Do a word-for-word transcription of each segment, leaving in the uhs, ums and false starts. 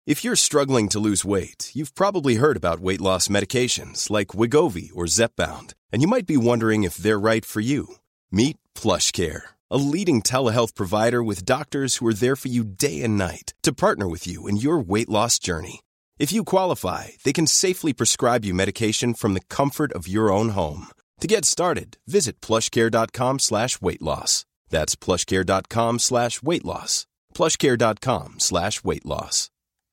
If you're struggling to lose weight, you've probably heard about weight loss medications like Wegovy or Zepbound, and you might be wondering if they're right for you. Meet PlushCare, a leading telehealth provider with doctors who are there for you day and night to partner with you in your weight loss journey. If you qualify, they can safely prescribe you medication from the comfort of your own home. To get started, visit plushcare.com slash weight loss. That's plushcare.com slash weight loss. plushcare.com slash weight loss.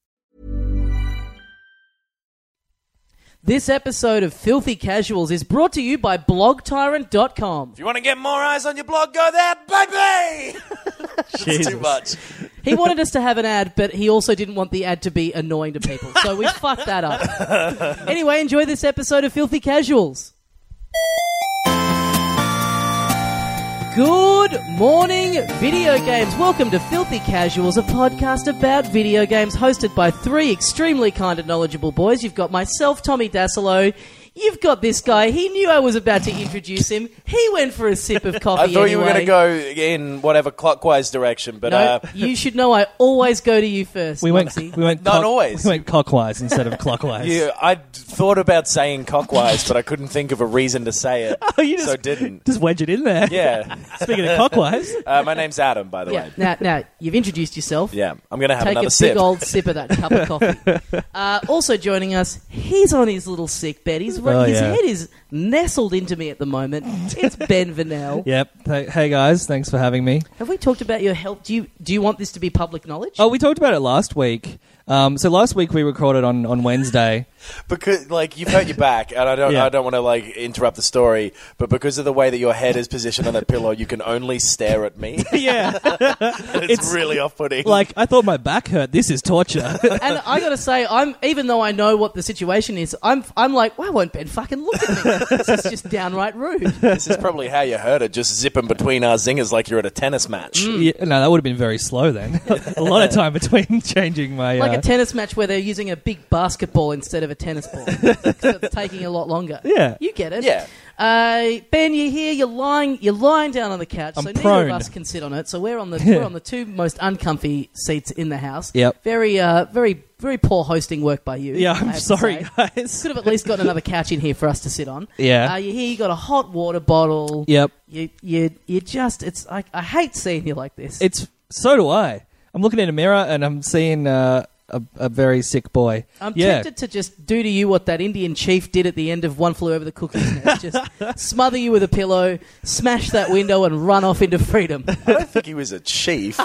This episode of Filthy Casuals is brought to you by blog tyrant dot com. If you want to get more eyes on your blog, go there, baby! It's too much. He wanted us to have an ad, but he also didn't want the ad to be annoying to people, so we fucked that up. Anyway, enjoy this episode of Filthy Casuals. Good morning, video games. Welcome to Filthy Casuals, a podcast about video games hosted by three extremely kind and knowledgeable boys. You've got myself, Tommy Dasilo. You've got this guy. He knew I was about to introduce him. He went for a sip of coffee I thought anyway. you were going to go in whatever clockwise direction, but... No, uh, you should know I always go to you first, We went, Moxie. we went, Not cock- always. We went clockwise instead of clockwise. you, I thought about saying cockwise, but I couldn't think of a reason to say it, Oh, you just, so didn't. just wedge it in there. Yeah. Speaking of clockwise, Uh, my name's Adam, by the Yeah. way. Now, now, you've introduced yourself. Yeah, I'm going to have Take another a sip. big old sip of that cup of coffee. Uh, also joining us, he's on his little sick bed. He's, Oh, his yeah. head is nestled into me at the moment. It's Ben Vanel. yep. Hey, hey guys, thanks for having me. Have we talked about your health? Do you do you want this to be public knowledge? Oh, we talked about it last week. Um, so last week we recorded on, on Wednesday. Because, like, you've hurt your back, and I don't, Yeah. I don't want to like interrupt the story, but because of the way that your head is positioned on that pillow, you can only stare at me. yeah. it's, It's really off-putting. Like, I thought my back hurt. This is torture. And I got to say, I'm even though I know what the situation is, I'm I'm like, why won't Ben fucking look at me? This is just downright rude. This is probably how you heard it, just zipping between our zingers like you're at a tennis match. yeah, no, that would have been very slow then. a lot of time between changing my... Like uh, a tennis match where they're using a big basketball instead of a tennis ball. So it's taking a lot longer. Yeah. You get it. Yeah. Uh, Ben, you're here. You're lying. You're lying down on the couch. I'm so neither prone. of us can sit on it. So we're on the we're on the two most uncomfy seats in the house. Yep. Very, uh, very, very poor hosting work by you. yeah, I I'm have to sorry, say. guys. Could have at least got another couch in here for us to sit on. Yeah. Uh, you're here. You got a hot water bottle. Yep. You, you, you just. It's. I, I hate seeing you like this. It's... So do I. I'm looking in a mirror and I'm seeing... Uh, A, a very sick boy. I'm yeah. tempted to just do to you what that Indian chief did at the end of One Flew Over the Cuckoo's Nest. Just smother you with a pillow, smash that window, and run off into freedom. I don't think he was a chief.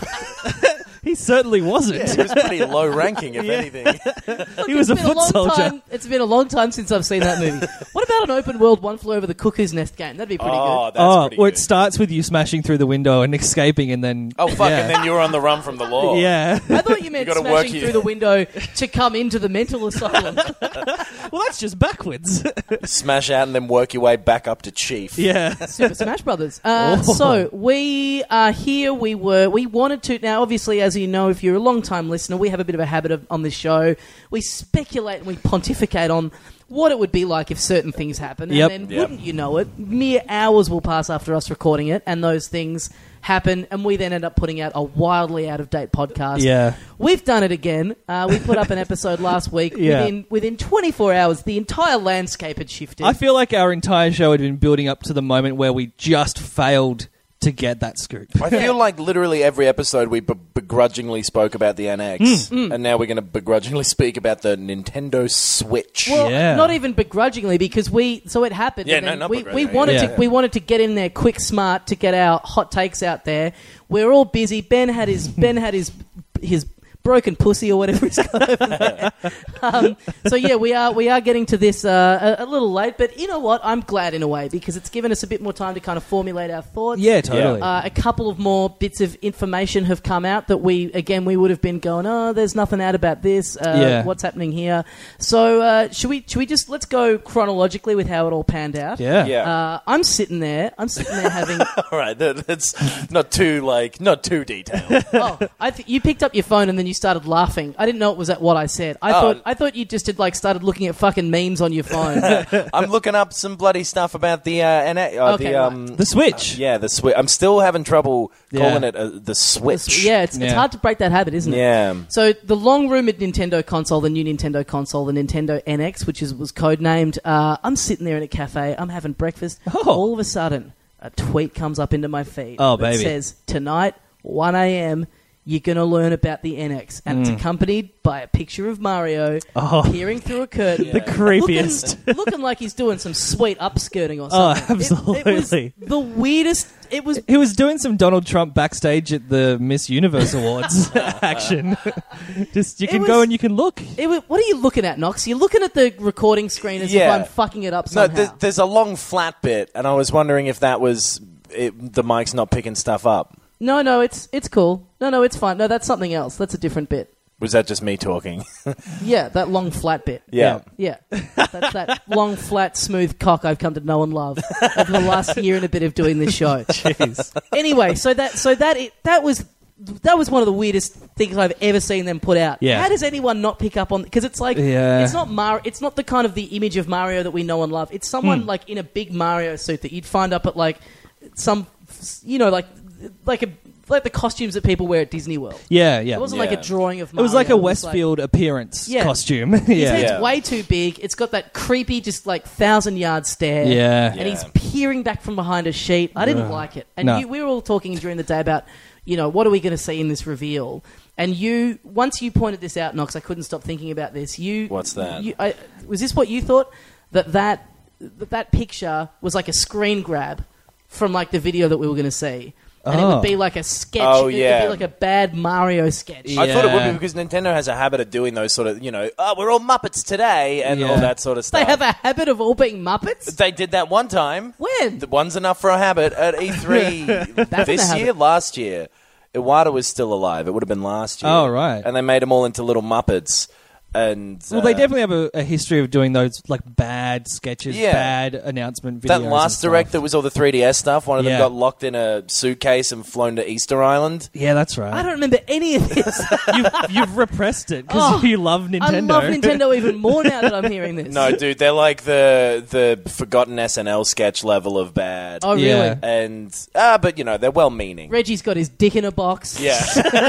He certainly wasn't. Yeah, he was pretty low ranking, if Yeah. anything. He was a It's been foot long soldier. Time, it's been a long time since I've seen that movie. What about an open world One Flew Over the Cuckoo's Nest game? That'd be pretty Oh, good. that's oh, pretty where good. it starts with you smashing through the window and escaping, and then Oh, fuck, yeah. and then you were on the run from the law. yeah. I thought you meant You gotta work smashing here. through the window to come into the mental asylum. Well, that's just backwards. Smash out and then work your way back up to chief. yeah. Super Smash Brothers. Uh, Oh. So we are here. We were. We wanted to. Now, obviously, as you know, if you're a long-time listener, we have a bit of a habit of on this show. We speculate and we pontificate on what it would be like if certain things happen, Yep. and then Yep. wouldn't you know it, mere hours will pass after us recording it, and those things happen, and we then end up putting out a wildly out-of-date podcast. Yeah. We've done it again. Uh, we put up an episode last week. Yeah. Within within twenty-four hours, the entire landscape had shifted. I feel like our entire show had been building up to the moment where we just failed to get that scoop. I feel like literally every episode we be- begrudgingly spoke about the N X, Mm. and now we're going to begrudgingly speak about the Nintendo Switch. Well, Yeah. not even begrudgingly, because we so it happened. Yeah, and no, then not we, we begrudgingly. wanted Yeah. to we wanted to get in there quick, smart to get our hot takes out there. We're all busy. Ben had his Ben had his his broken pussy or whatever he's got over there. Um, so yeah, we are we are getting to this uh, a, a little late, but you know what? I'm glad in a way because it's given us a bit more time to kind of formulate our thoughts. Yeah, totally. Uh, a couple of more bits of information have come out that we, again, we would have been going, oh, there's nothing out about this. Uh, Yeah. What's happening here? So uh, should we should we just, let's go chronologically with how it all panned out. yeah. Yeah. Uh, I'm sitting there. I'm sitting there having. All right, that, that's not too like not too detailed. Oh, I th- you picked up your phone and then you you started laughing. I didn't know it was at what I said. I Oh. thought I thought you just had like started looking at fucking memes on your phone. I'm looking up some bloody stuff about the uh, N- uh Okay, the um The Switch. yeah the Switch. I'm still having trouble Yeah. calling it uh, the Switch. yeah, it's, it's Yeah. hard to break that habit, isn't it? Yeah. So the long-rumored Nintendo console, the new Nintendo console, the Nintendo N X, which is was codenamed. Uh, I'm sitting there in a cafe. I'm having breakfast. Oh. All of a sudden, a tweet comes up into my feed. Oh, that baby. says tonight, one a.m. You're going to learn about the N X, and Mm. it's accompanied by a picture of Mario Oh. peering through a curtain. The creepiest. Looking, looking like he's doing some sweet upskirting or Oh, something. It- It, absolutely. was the weirdest. It was. He was doing some Donald Trump backstage at the Miss Universe Awards action. Just you It can was- go and you can look. It was. What are you looking at, Knox? You're looking at the recording screen as Yeah. if I'm fucking it up No, somehow. th- there's a long flat bit, and I was wondering if that was it, the mic's not picking stuff up. No, no, it's it's cool. No, no, it's fine. No, that's something else. That's a different bit. Was that just me talking? Yeah, that long flat bit. Yeah. Yeah, that's that long, flat, smooth cock I've come to know and love over the last year and a bit of doing this show. Jeez. Anyway, so that so that it, that was that was one of the weirdest things I've ever seen them put out. Yeah. How does anyone not pick up on? Because it's like Yeah. it's not Mar- It's not the kind of the image of Mario that we know and love. It's someone Hmm. like in a big Mario suit that you'd find up at like some, you know, like like a like the costumes that people wear at Disney World. Yeah, yeah. It wasn't Yeah. like a drawing of It Mario. was like a like- Westfield appearance Yeah. costume. His yeah. head's Yeah. way too big. It's got that creepy, just like thousand yard stare. Yeah. And he's Yeah. peering back from behind a sheet. I didn't Ugh. like it. And No. you, we were all talking during the day about, you know, what are we going to see in this reveal? And you, once you pointed this out, Knox, I couldn't stop thinking about this. You, What's that? You, I, was this what you thought? That that that, that picture was like a screen grab from like the video that we were going to see. And it Oh. would be like a sketch. Oh, It would yeah. be like a bad Mario sketch. I thought it would Yeah. be because Nintendo has a habit of doing those sort of, you know, oh, we're all Muppets today and Yeah. all that sort of They stuff. have a habit of all being Muppets? They did that one time. When? The one's enough for a habit at E three That's this a year, habit. last year. Iwata was still alive. It would have been last year. Oh, right. And they made them all into little Muppets. And Well, they uh, definitely have a, a history of doing those like bad sketches, Yeah. bad announcement videos. that and last stuff. direct that was all the three D S stuff. One of them Yeah. got locked in a suitcase and flown to Easter Island. Yeah, that's right. I don't remember any of this. you've, you've repressed it because Oh, you love Nintendo. I love Nintendo even more now that I'm hearing this. No, dude, they're like the the forgotten S N L sketch level of bad. Oh, really? Yeah. And ah, but you know they're well meaning. Reggie's got his dick in a box. Yeah,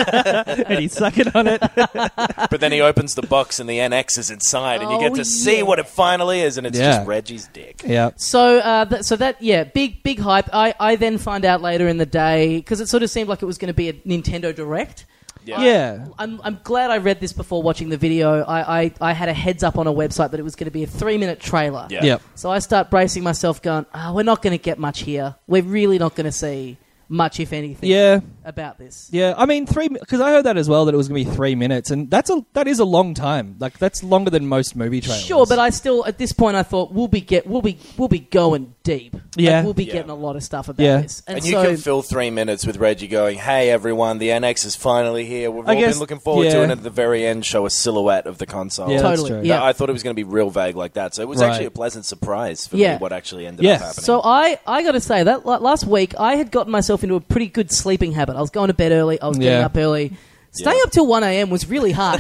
and he's sucking on it. but then he opens the box and the N X is inside, and you get Oh, to see yeah. what it finally is, and it's Yeah. just Reggie's dick. yeah. So, uh, th- so that yeah, big big hype. I, I then find out later in the day because it sort of seemed like it was going to be a Nintendo Direct. Yeah. I'm I'm glad I read this before watching the video. I, I, I had a heads up on a website that it was going to be a three minute trailer. Yeah. Yep. So I start bracing myself, going, oh, we're not going to get much here. We're really not going to see much, if anything, Yeah. about this. Yeah, I mean three because I heard that as well that it was going to be three minutes, and that's a that is a long time. Like that's longer than most movie trailers. Sure, but I still at this point I thought we'll be get we'll be we'll be going deep. Like, Yeah. we'll be Yeah. getting a lot of stuff about Yeah. this. And, And, you so can fill three minutes with Reggie going, "Hey everyone, the N X is finally here. We've I all guess- been looking forward to yeah. it." And at the very end, show a silhouette of the console. Yeah, that's totally, true. yeah. I thought it was going to be real vague like that, so it was Right. actually a pleasant surprise for Yeah. me what actually ended Yeah. up happening. So I, I got to say that la- last week I had gotten myself into a pretty good sleeping habit. I was going to bed early. I was getting Yeah. up early. Staying Yeah. up till one a.m. was really hard.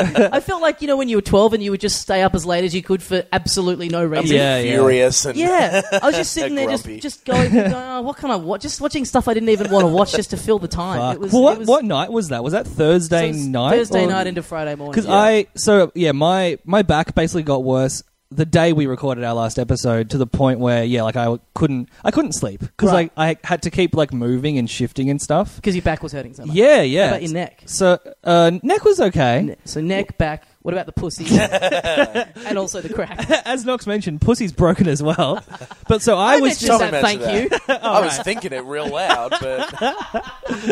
I felt like, you know, when you were twelve and you would just stay up as late as you could for absolutely no a bit reason. Yeah, yeah. furious and Yeah, I was just sitting there, just Grumpy. just going, going oh, what can I watch? Just watching stuff I didn't even want to watch just to fill the time. Fuck. It was, Well, what it was, what night was that? Was that so Thursday it was night? Thursday or- night into Friday morning. Because Yeah. I so yeah my my back basically got worse the day we recorded our last episode to the point where yeah like I couldn't I couldn't sleep because Right. like I had to keep like moving and shifting and stuff. because your back was hurting so much. Yeah, yeah. How about your neck? So uh, neck was okay. Ne- So neck, back. What about the pussy? And also the crack. As Knox mentioned, pussy's broken as well. But so I, I was mentioned just that, mentioned thank that. you. I was thinking it real loud, but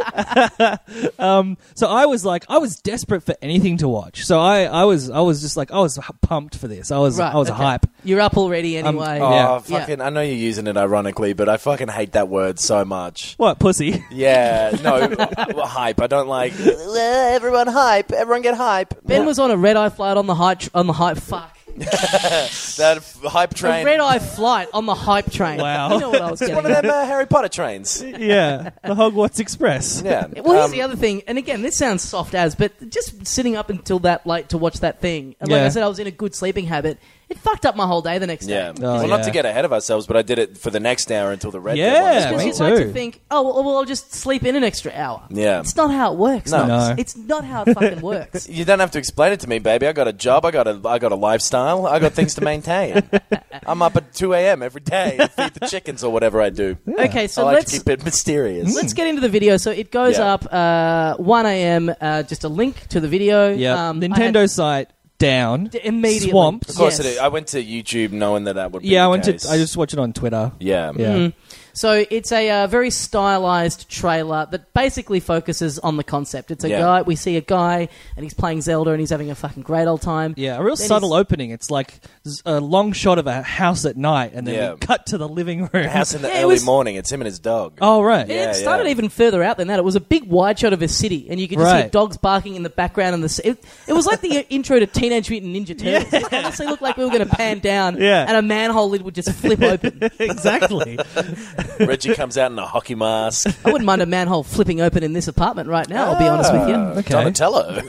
um so I was like I was desperate for anything to watch. So I I was I was just like I was h- pumped for this. I was Right, I was okay. hype. You're up already anyway. oh, Yeah. fucking! I know you're using it ironically, but I fucking hate that word so much. What pussy? Yeah, no, uh, hype. I don't like everyone hype. Everyone get hype. Ben was on a red eye flight on the hype. On the hype. Fuck. That f- hype A train. red eye flight on the hype train. Wow. You know what I was It's getting one of at. them uh, Harry Potter trains. Yeah, the Hogwarts Express. Yeah. Well, here's Um, the other thing, and again, this sounds soft as, but just sitting up until that late to watch that thing, and like Yeah. I said, I was in a good sleeping habit. It fucked up my whole day the next day. Yeah. Oh, well, yeah. not to get ahead of ourselves, but I did it for the next hour until the red Yeah, Dead one as Because me well. you'd like to too. think, oh, well, well, I'll just sleep in an extra hour. Yeah. It's not how it works. No. Knox. No. It's not how it fucking works. You don't have to explain it to me, baby. I got a job. I got a, I got a lifestyle. I got things to maintain. I'm up at two a.m. every day to feed the chickens or whatever I do. Okay, so I like let's to keep it mysterious. let's get into the video. So it goes Yeah. up uh, one a.m. Uh, just a link to the video. Yeah, Um, I Nintendo had- site down, D- immediately. swamped. Of course Yes. it is. I went to YouTube knowing that that would be Yeah, I the went case. to. I just watched it on Twitter. Yeah. Yeah. Mm. So it's a uh, very stylized trailer that basically focuses on the concept. It's a Yeah. guy. We see a guy and he's playing Zelda and he's having a fucking great old time. Yeah, a real Then subtle he's- opening. It's like z- a long shot of a house at night, and then Yeah. we cut to the living room. The house in the Yeah, it early was- morning. It's him and his dog. Oh right. And Yeah, it started yeah. even further out than that. It was a big wide shot of a city, and you could just hear Right. dogs barking in the background. And the s- it, it was like the intro to Teenage Mutant Ninja Turtles. It honestly looked like we were going to pan down, Yeah. and a manhole lid would just flip open. exactly. Reggie comes out in a hockey mask. I wouldn't mind a manhole flipping open in this apartment right now. I'll be honest with you. Okay. Donatello.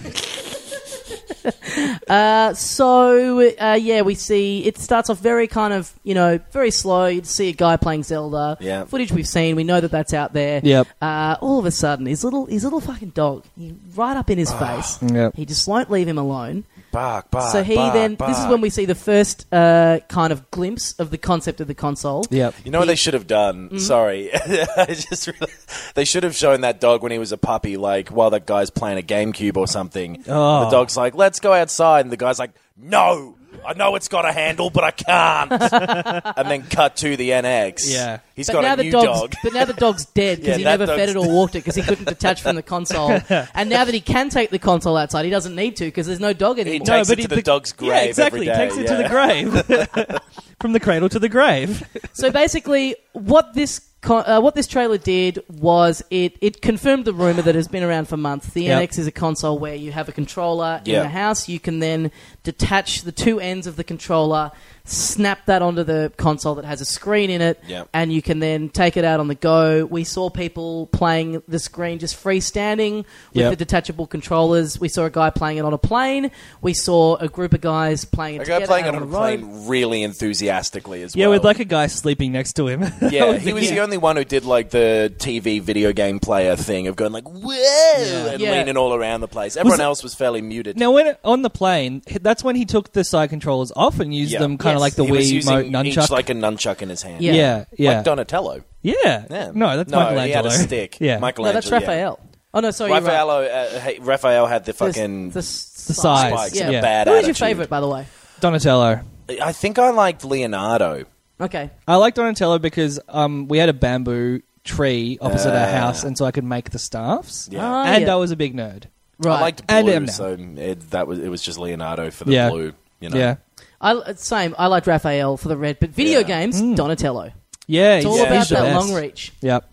Uh, so uh, yeah, we see it starts off very kind of you know very slow. You see a guy playing Zelda. Yeah. Footage we've seen. We know that that's out there. Yep. Uh, all of a sudden, his little his little fucking dog, he, right up in his face. Yep. He just won't leave him alone. Bark, bark, So he bark, then bark. this is when we see the first uh, kind of glimpse of the concept of the console. Yep. You know what He- they should have done? Mm-hmm. Sorry. I just realized, they should have shown that dog when he was a puppy, like while that guy's playing a GameCube or something. Oh. The dog's like, let's go outside. And the guy's like, no, I know it's got a handle, but I can't. And then cut to the N X. Yeah. He's But got now a the new dog's, dog. But now the dog's dead because Yeah, he that never fed dog's- it or walked it because he couldn't detach from the console. And now that he can take the console outside, he doesn't need to because there's no dog anymore. takes it to the dog's grave Yeah, exactly. every day, Takes it yeah. to the grave. From the cradle to the grave. So basically, what this con- uh, what this trailer did was it it confirmed the rumor that has been around for months. The Yep. N X is a console where you have a controller in Yeah. the house. You can then detach the two ends of the controller, snap that onto the console that has a screen in it, Yep. and you can then take it out on the go. We saw people playing the screen just freestanding with Yep. the detachable controllers. We saw a guy playing it on a plane. We saw a group of guys playing it A guy together playing out it on a the road. plane really enthusiastically as Yeah, well. with like a guy sleeping next to him. That Yeah, was he the- was the only one who did like the T V video game player thing of going like whoa and Yeah. leaning all around the place. Everyone it- else was fairly muted. Now, when on the plane, that's when he took the side controllers off and used Yeah. them kind of Yes. like the he was Wii using remote each nunchuck. like a nunchuck in his hand. Yeah. yeah, yeah, Like Donatello. yeah. Yeah. No, that's no, Michelangelo. he had a stick. Yeah, No, Michelangelo. that's yeah. Raphael. Oh no, sorry, you're right. Raphael, uh, hey, Raphael had the The- fucking. the, the size. size. spikes Yeah. and Yeah. a bad Who was your attitude. favourite, by the way? Donatello. I think I liked Leonardo. Okay. I like Donatello because um, we had a bamboo tree opposite our Ah. house, and so I could make the staffs. Yeah. Ah, and yeah. I was a big nerd. Right. I liked And blue, am now. so it, that was it was just Leonardo for the Yeah. blue. You know. Yeah, I, same. I liked Raphael for the red, but video Yeah. games, Donatello. yeah. It's all he's- about he's the that best. long reach. Yep.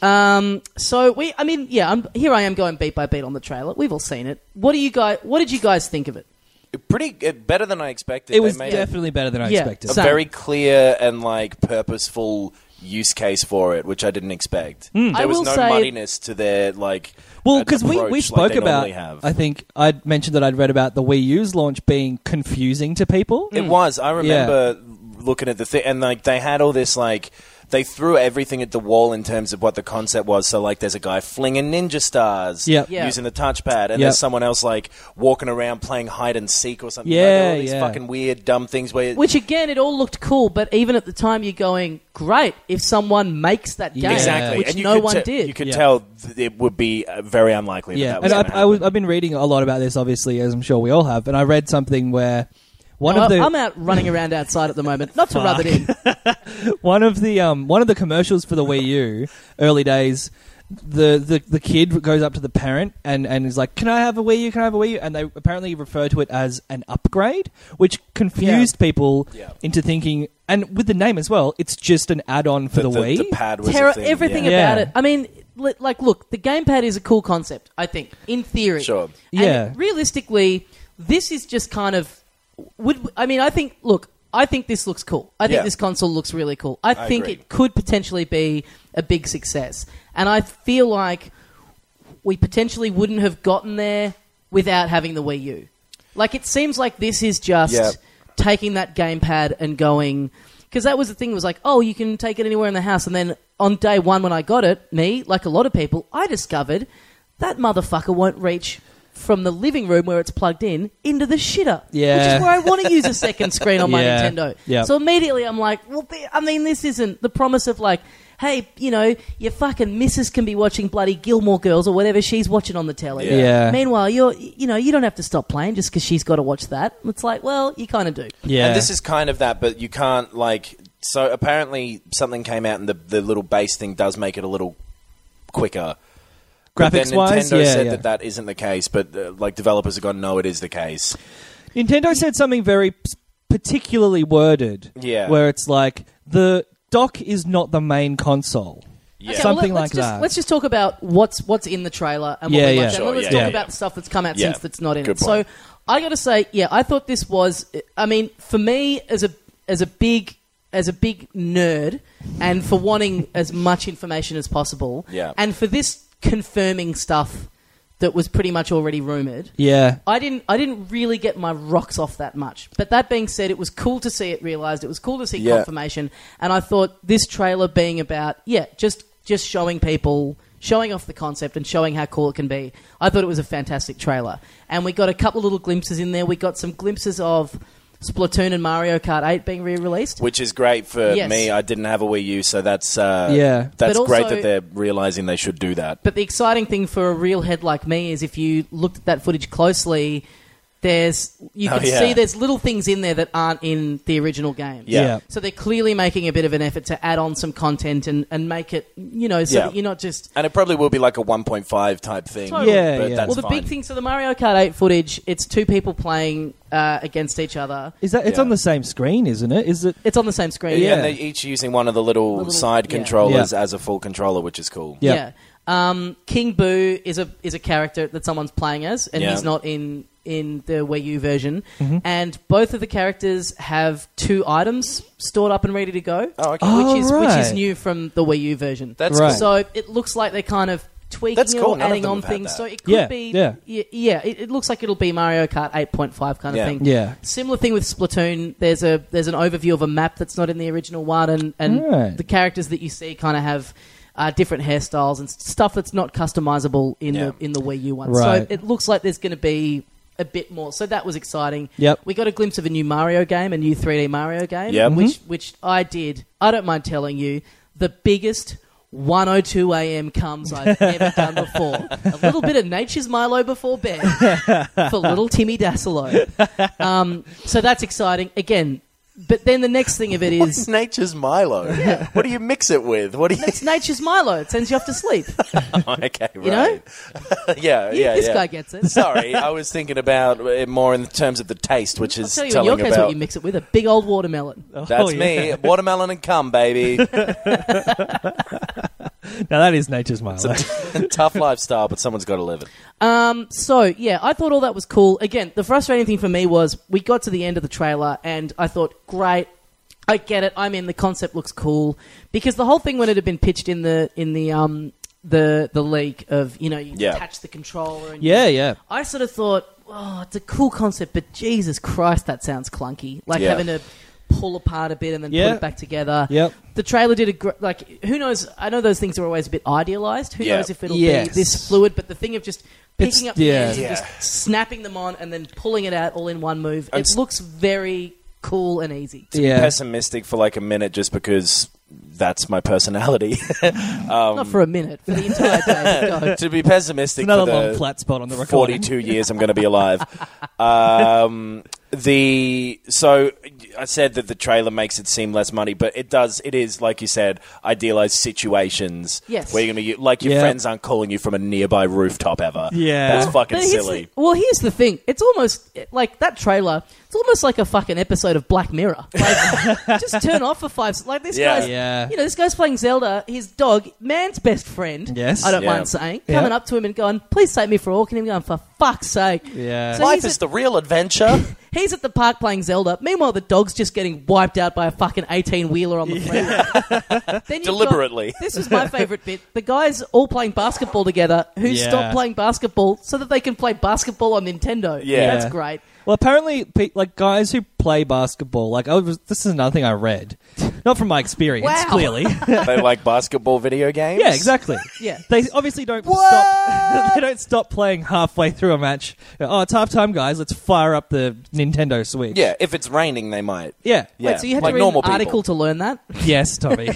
Um, so we, I mean, yeah, I'm, here I am going beat by beat on the trailer. We've all seen it. What do you guys? What did you guys think of it? Pretty it, better than I expected. It was They made definitely better than I Yeah. expected. a Same. very clear and like purposeful use case for it, which I didn't expect. There I was will no say- muddiness to their like. Well, uh, because we, we approach spoke like they about, normally have. I think I'd mentioned that I'd read about the Wii U's launch being confusing to people. It was. I remember looking at the thing, and like they had all this like. They threw everything at the wall in terms of what the concept was. So, like, there's a guy flinging ninja stars Yep. Yeah. using the touchpad, and Yep. there's someone else, like, walking around playing hide and seek or something. Yeah, like, there were all these yeah. fucking weird, dumb things where... Which again, it all looked cool, but even at the time, you're going, great if someone makes that game, Yeah. Exactly. which and you no could one te- did. You could Yeah. tell th- it would be uh, very unlikely Yeah, that, that was and gonna I, I was, happen. I've been reading a lot about this, obviously, as I'm sure we all have, and I read something where one Oh, of the I'm out running around outside at the moment, not to rub it in. one of the um, one of the commercials for the Wii U early days. The, the the kid goes up to the parent and, and is like, "Can I have a Wii U? Can I have a Wii U?" And they apparently refer to it as an upgrade, which confused people Yeah. into thinking. And with the name as well, it's just an add-on for the, the, Wii. the pad was Terror, a thing, everything yeah. about Yeah. it. I mean, li- like, look, the gamepad is a cool concept, I think, in theory. Sure. And Yeah. realistically, this is just kind of would I mean? I think. Look, I think this looks cool. I think Yeah. this console looks really cool. I, I think agree. it could potentially be a big success, and I feel like we potentially wouldn't have gotten there without having the Wii U. Like, it seems like this is just Yeah. taking that gamepad and going... Because that was the thing, was like, oh, you can take it anywhere in the house. And then on day one when I got it, me, like a lot of people, I discovered that motherfucker won't reach from the living room where it's plugged in into the shitter. Yeah. Which is where I want to use a second screen on my Yeah. Nintendo. Yep. So immediately I'm like, well, th- I mean, this isn't the promise of like, hey, you know, your fucking missus can be watching bloody Gilmore Girls or whatever she's watching on the telly. Yeah. Yeah. Meanwhile, you're, you know, you don't have to stop playing just because she's got to watch that. It's like, well, you kind of do. Yeah. And this is kind of that, but you can't, like... So apparently something came out and the, the little base thing does make it a little quicker. But then Graphics-wise, Nintendo yeah, said yeah. that that isn't the case, but uh, like developers have gone, no, it is the case. Nintendo said something very p- particularly worded. Yeah. Where it's like, the dock is not the main console. Yeah. Okay, Something well, like let's just, that. Let's just talk about what's what's in the trailer and what Yeah, we yeah. like. Sure, let's yeah, talk yeah. about the stuff that's come out Yeah. since that's not in Good it. point. So I got to say, yeah, I thought this was. I mean, for me as a as a big as a big nerd, and for wanting as much information as possible, Yeah. and for this confirming stuff that was pretty much already rumored. Yeah. I didn't. I didn't really get my rocks off that much. But that being said, it was cool to see it realised. It was cool to see Yeah. confirmation. And I thought this trailer being about yeah, just just showing people, showing off the concept and showing how cool it can be. I thought it was a fantastic trailer. And we got a couple of little glimpses in there. We got some glimpses of Splatoon and Mario Kart eight being re-released. Which is great for Yes. me. I didn't have a Wii U, so that's uh, Yeah. that's But great also- that they're realizing they should do that. But the exciting thing for a real head like me is if you looked at that footage closely, there's you Oh, can yeah. see there's little things in there that aren't in the original game. Yeah. Yeah. So they're clearly making a bit of an effort to add on some content and, and make it, you know, so Yeah. that you're not just... And it probably will be like a one point five type thing. Totally. Yeah, but yeah. that's well, the fine. big thing, so the Mario Kart eight footage, it's two people playing uh, against each other. Is that it's Yeah. on the same screen, isn't it? Is it? It's on the same screen. Yeah. And they're each using one of the little, Little- side yeah. controllers Yeah. as a full controller, which is cool. Yeah. Yeah. Um, King Boo is a is a character that someone's playing as, and Yeah. he's not in in the Wii U version. Mm-hmm. And both of the characters have two items stored up and ready to go, Oh, okay. Oh, which is which is right. new from the Wii U version. That's Right. cool. So it looks like they're kind of tweaking That's it cool. or None of adding them on have had things. that. So it could Yeah, be, yeah. yeah, yeah, it, it looks like it'll be Mario Kart eight point five kind of Yeah. thing. Yeah. Similar thing with Splatoon. There's a there's an overview of a map that's not in the original one, and and Right. the characters that you see kind of have uh, different hairstyles and stuff that's not customizable in Yeah. the in the Wii U one. Right. So it looks like there's going to be a bit more. So that was exciting. Yep. We got a glimpse of a new Mario game, a new three D Mario game, Yep. which which I did. I don't mind telling you, the biggest one oh two a.m. comes I've ever done before. A little bit of Nature's Milo before bed for little Timmy Dassolo. Um, so that's exciting. Again, but then the next thing of it What's is... Nature's Milo? What do you mix it with? What do you? It's Nature's Milo. It sends you off to sleep. Okay, right. You know? yeah, yeah, this yeah. guy gets it. Sorry, I was thinking about it more in terms of the taste, which I'll is tell you in telling your case about. what you mix it with. A big old watermelon. That's Oh, me, yeah. watermelon and cum, baby. Now that is nature's mile. Tough lifestyle, but someone's got to live it. Um, so, yeah, I thought all that was cool. Again, the frustrating thing for me was we got to the end of the trailer and I thought, great, I get it. I'm in. The concept looks cool. Because the whole thing when it had been pitched in the in the um the the leak of, you know, you Yeah. attach the controller and Yeah, yeah. I sort of thought, oh, it's a cool concept, but Jesus Christ, that sounds clunky. Like Yeah. having to pull apart a bit and then Yeah. put it back together. Yep. The trailer did a gr- like. Who knows? I know those things are always a bit idealized. Who Yeah. knows if it'll Yes. be this fluid? But the thing of just picking It's- up the yeah. ends and Yeah. just snapping them on and then pulling it out all in one move, I'm it s- looks very cool and easy. To Yeah. be pessimistic for like a minute, just because that's my personality. Not for a minute, for the entire day. Go. to be pessimistic Another for the long flat spot on the recording. forty-two years I'm going to be alive. Um, the so I said that the trailer makes it seem less money, but it does. It is, like you said, idealized situations. Yes. Where you're going to like your Yeah. friends aren't calling you from a nearby rooftop ever. Yeah. That's fucking But here's silly. the- well, here's the thing. It's almost like that trailer. It's almost like a fucking episode of Black Mirror. Like, just turn off for five. Like this Yeah. guy's, Yeah. you know, this guy's playing Zelda. His dog, man's best friend. Yes. I don't Yeah. mind saying, Yeah. coming up to him and going, "Please take me for a walk," and him going, "For fuck's sake." Yeah. So Life he's is a- the real adventure. He's at the park playing Zelda. Meanwhile, the dog's just getting wiped out by a fucking eighteen-wheeler on the freeway. Then you've Deliberately. got- this was my favourite bit. The guys all playing basketball together who Yeah. stopped playing basketball so that they can play basketball on Nintendo. Yeah. That's great. Well, apparently, pe- like guys who play basketball, like I was, this is another thing I read, not from my experience, Wow. clearly. They like basketball video games? Yeah, exactly. Yeah. They obviously don't stop. They don't stop playing halfway through a match. Oh, it's half time, guys. Let's fire up the Nintendo Switch. Yeah, if it's raining, they might. Yeah. Yeah. Wait, so you had like to read normal an article people. to learn that? Yes, Tommy.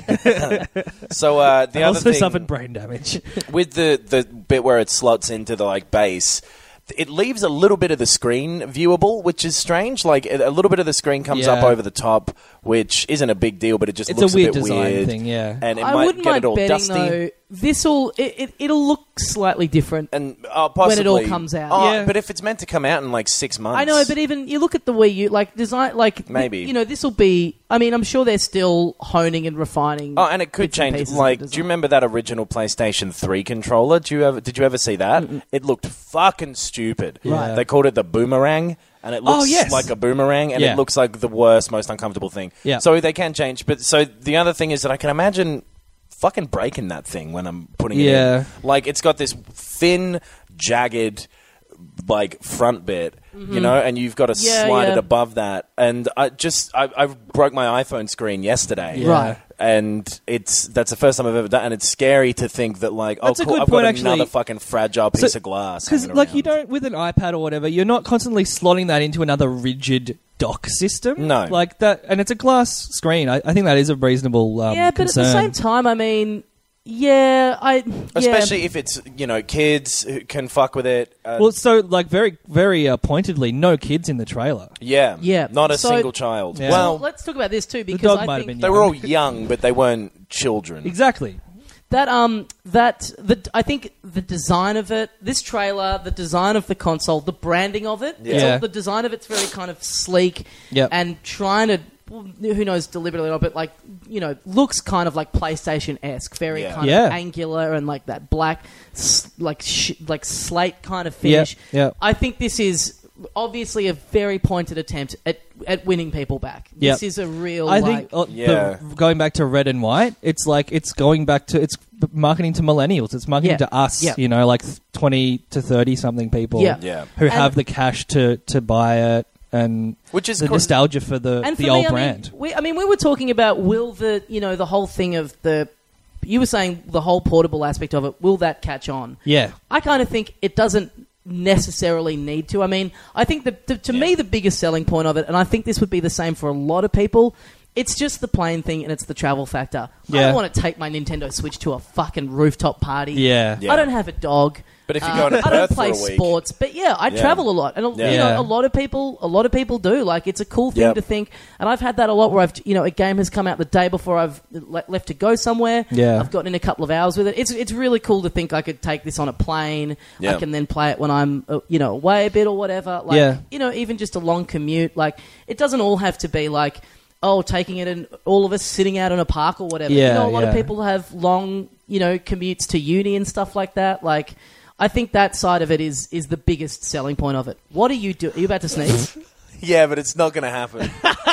So uh, the I other also thing suffered brain damage. with the the bit where it slots into the like base, it leaves a little bit of the screen viewable, which is strange. Like a little bit of the screen comes Yeah. up over the top, which isn't a big deal, but it just It's looks a weird bit design weird. thing, yeah. And it I might wouldn't get mind it all betting, dusty. though, this'll... It, it, it'll look slightly different. And uh, possibly, When it all comes out. Oh, Yeah. But if it's meant to come out in like six months, I know, but even you look at the Wii U, like design, like Maybe. you know, this will be. I mean, I'm sure they're still honing and refining. Oh, and it could bits and change. pieces of Like, the do you design. remember that original PlayStation three controller? Do you ever? Did you ever see that? Mm-mm. It looked fucking stupid. Right. They called it the boomerang, and it looks Oh, yes. like a boomerang, and Yeah. it looks like the worst, most uncomfortable thing. Yeah. So they can change. But so the other thing is that I can imagine fucking breaking that thing when I'm putting it Yeah. in. Like, it's got this thin, jagged, like front bit, you know, and you've got to Mm-hmm. Yeah, slide yeah. it above that. And I just, I, I broke my iPhone screen yesterday, Yeah. Right. and it's that's the first time I've ever done, and it's scary to think that like, oh, That's a cool, good I've point, got actually. another fucking fragile piece So- of glass. Because, hanging like, you around. don't, with an iPad or whatever, you're not constantly slotting that into another rigid dock system. No. Like that, and it's a glass screen. I, I think that is a reasonable um, yeah, but concern. at the same time, I mean, yeah, I yeah. Especially if it's, you know, kids who can fuck with it. Uh, Well, so, like, very, very uh, pointedly, no kids in the trailer. yeah, Yeah. not a So- single child. Yeah. Well, let's talk about this too The because dog I might have think been they were all young, but they weren't children. Exactly. that um that the I think the design of it, this trailer, the design of the console, the branding of it, it's Yeah. all, the design of it's very kind of sleek Yep. and trying to. well, who knows deliberately or not, but like, you know, looks kind of like PlayStation-esque, very Yeah. kind Yeah. of angular and like that black, s- like sh- like slate kind of Yeah, finish. yeah. I think this is obviously a very pointed attempt at, at winning people back. Yep. This is a real. I like, think uh, Yeah. the, going back to red and white, it's like it's going back to it's marketing to millennials. It's marketing Yeah. to us, Yeah. you know, like twenty to thirty something people, Yeah. Yeah. who And- have the cash to to buy it and Which is the cool. nostalgia for the and the for old me, brand. I mean, we, I mean, we were talking about will the you know the whole thing of the. You were saying the whole portable aspect of it. Will that catch on? Yeah, I kind of think it doesn't necessarily need to. I mean, I think that the, to Yeah. me the biggest selling point of it, and I think this would be the same for a lot of people, it's just the plain thing and it's the travel factor. I Yeah. don't want to take my Nintendo Switch to a fucking rooftop party. yeah, Yeah. I don't have a dog. But if you're Uh, going to I don't Perth play for a week, sports, but yeah, I Yeah. travel a lot, and a- Yeah. you know, Yeah. a lot of people, a lot of people do. Like, it's a cool thing Yep. to think, and I've had that a lot where I've, you know, a game has come out the day before I've le- left to go somewhere. Yeah. I've gotten in a couple of hours with it. It's it's really cool to think I could take this on a plane. Yeah. I can then play it when I'm, uh, you know, away a bit or whatever. Like, Yeah. you know, even just a long commute. Like, it doesn't all have to be like. Oh, taking it and all of us sitting out in a park or whatever. Yeah, you know, a lot of yeah. people have long, you know, commutes to uni and stuff like that. Like, I think that side of it is is the biggest selling point of it. What are you doing? Are you about to sneeze? yeah, but it's not going to happen.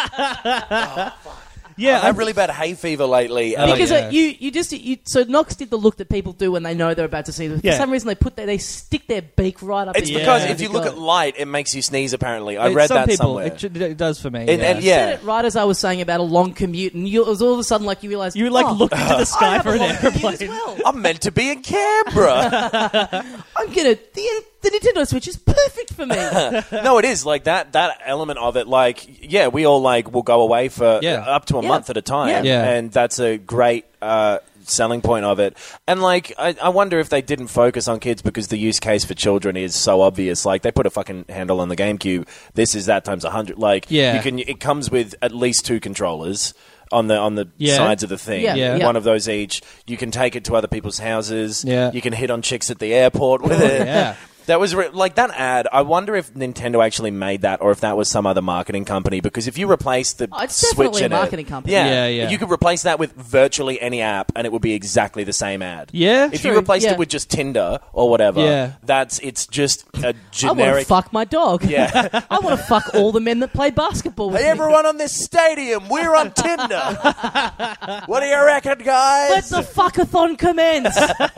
yeah. I've had really bad hay fever lately. Oh, and I- because yeah. uh, you you just you so Knox did the look that people do when they know they're about to sneeze. For Yeah. some reason, they put their, they stick their beak right up. it's in your because nose if you and look go. at light, it makes you sneeze. Apparently, I It- read some that people, somewhere. It, ju- it does for me. And- yeah. and You yeah. said it right as I was saying about a long commute, and you, it was all of a sudden like you realised you like oh, looked into the I sky have for a an long commute airplane. as well. I'm meant to be in Canberra. I'm gonna the, the Nintendo Switch is perfect for me. No, it is like that. That element of it, like, yeah, we all like will go away for Yeah. up to a Yeah. month at a time, Yeah. Yeah. and that's a great uh, selling point of it. And like, I, I wonder if they didn't focus on kids because the use case for children is so obvious. Like, they put a fucking handle on the GameCube. This is that times a hundred. Like, Yeah. you can. It comes with at least two controllers. On the on the Yeah. sides of the thing, Yeah, Yeah. one of those each. You can take it to other people's houses. Yeah. You can hit on chicks at the airport with it. yeah. That was re- like that ad. I wonder if Nintendo actually made that, or if that was some other marketing company. Because if you replace the Oh, it's Switch definitely a in marketing it, company. yeah, Yeah, yeah. you could replace that with virtually any app, and it would be exactly the same ad. Yeah, if True, you replaced yeah. it with just Tinder or whatever, Yeah. that's it's just a I want to generic. fuck my dog. Yeah. I want to fuck all the men that play basketball with Hey, me. everyone on this stadium, we're on Tinder. What do you reckon, guys? Let the fuckathon commence.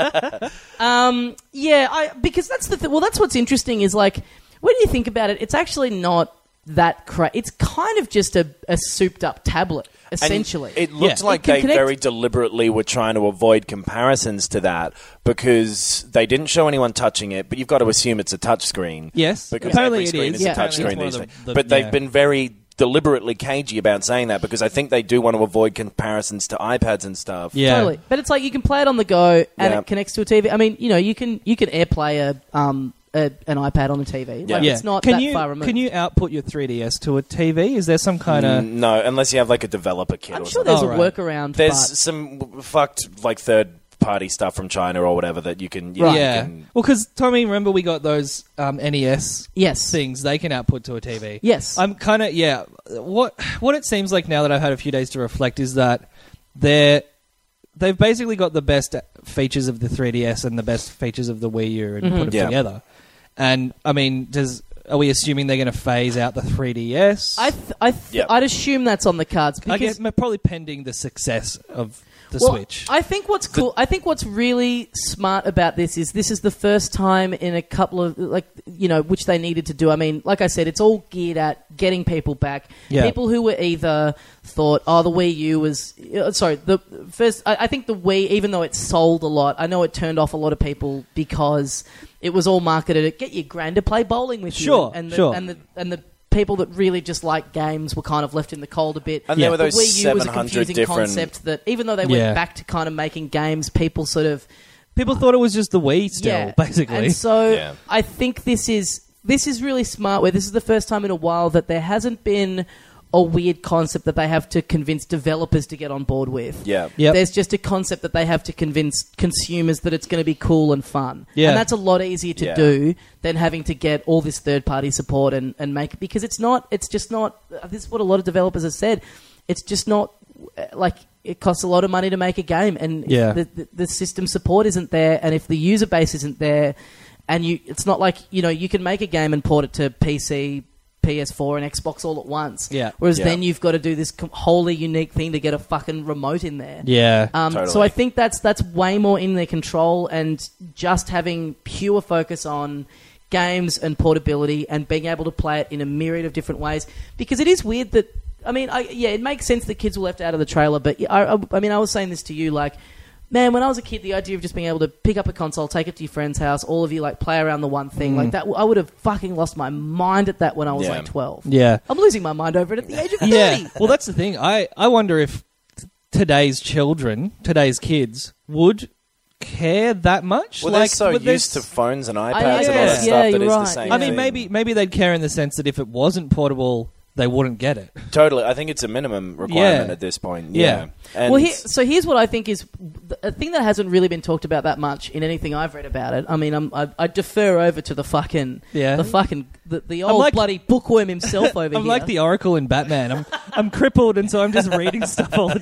um, yeah, I, because that's the th- well, that's what's interesting is like when you think about it, it's actually not that cra- It's kind of just a, a souped up tablet, And essentially. it looked Yeah. like It can they connect- very deliberately were trying to avoid comparisons to that because they didn't show anyone touching it, but you've got to assume it's a touchscreen. Yes, Because apparently every it screen is. is Yeah. a touch Apparently screen it's these one of days. the- the- But they've yeah. been very deliberately cagey about saying that because I think they do want to avoid comparisons to iPads and stuff. Yeah. Totally, but it's like you can play it on the go and Yeah. it connects to a T V. I mean, you know, you can you can AirPlay a um a, an iPad on a T V. Like, Yeah. it's not can that you, far removed. Can you output your three D S to a T V? Is there some kind of... Mm, no, unless you have like a developer kit I'm or sure something. there's Oh, a right. workaround. There's but some fucked like third party stuff from China or whatever that you can. You Right. you Yeah. can- Well, because, Tommy, remember we got those um, N E S yes, things they can output to a T V. yes, I'm kind of, yeah. What what it seems like now that I've had a few days to reflect is that they're, they've basically got the best features of the three D S and the best features of the Wii U and Mhm. put them Yeah. together. And, I mean, does are we assuming they're going to phase out the three D S? I th- I th- Yep. I'd assume that's on the cards I because guess probably pending the success of the well, Switch. I think what's cool. I think what's really smart about this is this is the first time in a couple of like you know which they needed to do. I mean, like I said, it's all geared at getting people back. Yeah. People who were either thought, oh, the Wii U was uh, sorry. The first, I, I think the Wii, even though it sold a lot, I know it turned off a lot of people because it was all marketed at get your grand to play bowling with Sure, you, and the, sure. and the and the people that really just like games were kind of left in the cold a bit. And Yeah. there were those the Wii U was a seven hundred confusing different. concept that even though they went Yeah. back to kind of making games, people sort of People thought it was just the Wii still, yeah. basically. And so Yeah. I think this is this is really smart. Where this is the first time in a while that there hasn't been a weird concept that they have to convince developers to get on board with. Yeah. Yep. There's just a concept that they have to convince consumers that it's going to be cool and fun. Yeah. And that's a lot easier to Yeah. do than having to get all this third-party support and, and make it... Because it's not... It's just not... This is what a lot of developers have said. It's just not... uh, Like, it costs a lot of money to make a game. And if Yeah. the, the, the system support isn't there, and if the user base isn't there, and you... It's not like, you know, you can make a game and port it to P C... P S four and Xbox all at once. Yeah. Whereas Yeah. then you've got to do this com- wholly unique thing to get a fucking remote in there. yeah. Um, Totally. So I think that's that's way more in their control, and just having pure focus on games and portability and being able to play it in a myriad of different ways. Because it is weird that I mean, I, yeah, it makes sense that kids were left out of the trailer. But I, I, I mean, I was saying this to you, like. Man, when I was a kid, the idea of just being able to pick up a console, take it to your friend's house, all of you like play around the one thing, like that, I would have fucking lost my mind at that when I was Yeah. like twelve. Yeah. I'm losing my mind over it at the age of thirty. Yeah. Well, that's the thing. I, I wonder if t- today's children, today's kids, would care that much. Well, like, they're so would used they to s- phones and iPads I and all guess, that yeah, stuff that you're is the right, same yeah. I mean, thing. maybe maybe they'd care in the sense that if it wasn't portable, they wouldn't get it. Totally. I think it's a minimum requirement Yeah. at this point. Yeah. Yeah. And Well, here, so here's what I think is a thing that hasn't really been talked about that much in anything I've read about it. I mean, I'm, I, I defer over to the fucking, Yeah. the fucking, the, the old like- bloody bookworm himself over I'm here. like the Oracle in Batman. I'm I'm crippled, and so I'm just reading stuff all the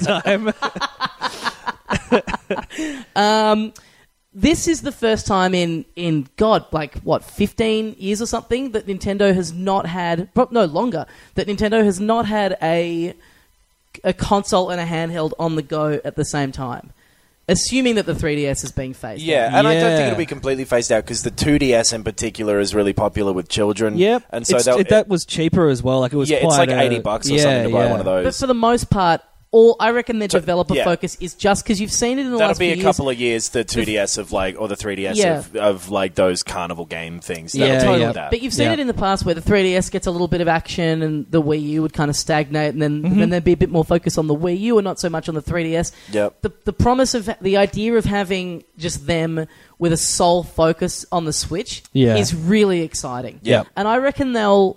time. Um, this is the first time in, in God, like, what, fifteen years or something, that Nintendo has not had, pro- no, longer, that Nintendo has not had a a console and a handheld on the go at the same time. Assuming that the three D S is being phased Yeah, out. and I don't think Yeah. it'll be completely phased out because the two D S in particular is really popular with children. Yep. and so It's- they'll- it, that was cheaper as well. Like it was yeah, it's quite like a- eighty bucks or yeah, something to buy yeah. one of those. But for the most part, all I reckon their So- developer yeah. focus is just because you've seen it in the That'll last be few a years. couple of years, the two D S of like, or the three D S Yeah. of, of like those carnival game things. Yeah, That'll totally. take that. But you've seen Yeah. it in the past where the three D S gets a little bit of action and the Wii U would kind of stagnate, and then Mm-hmm. then there'd be a bit more focus on the Wii U and not so much on the three D S. Yep. The the promise of the idea of having just them with a sole focus on the Switch Yeah. is really exciting. Yep. And I reckon they'll.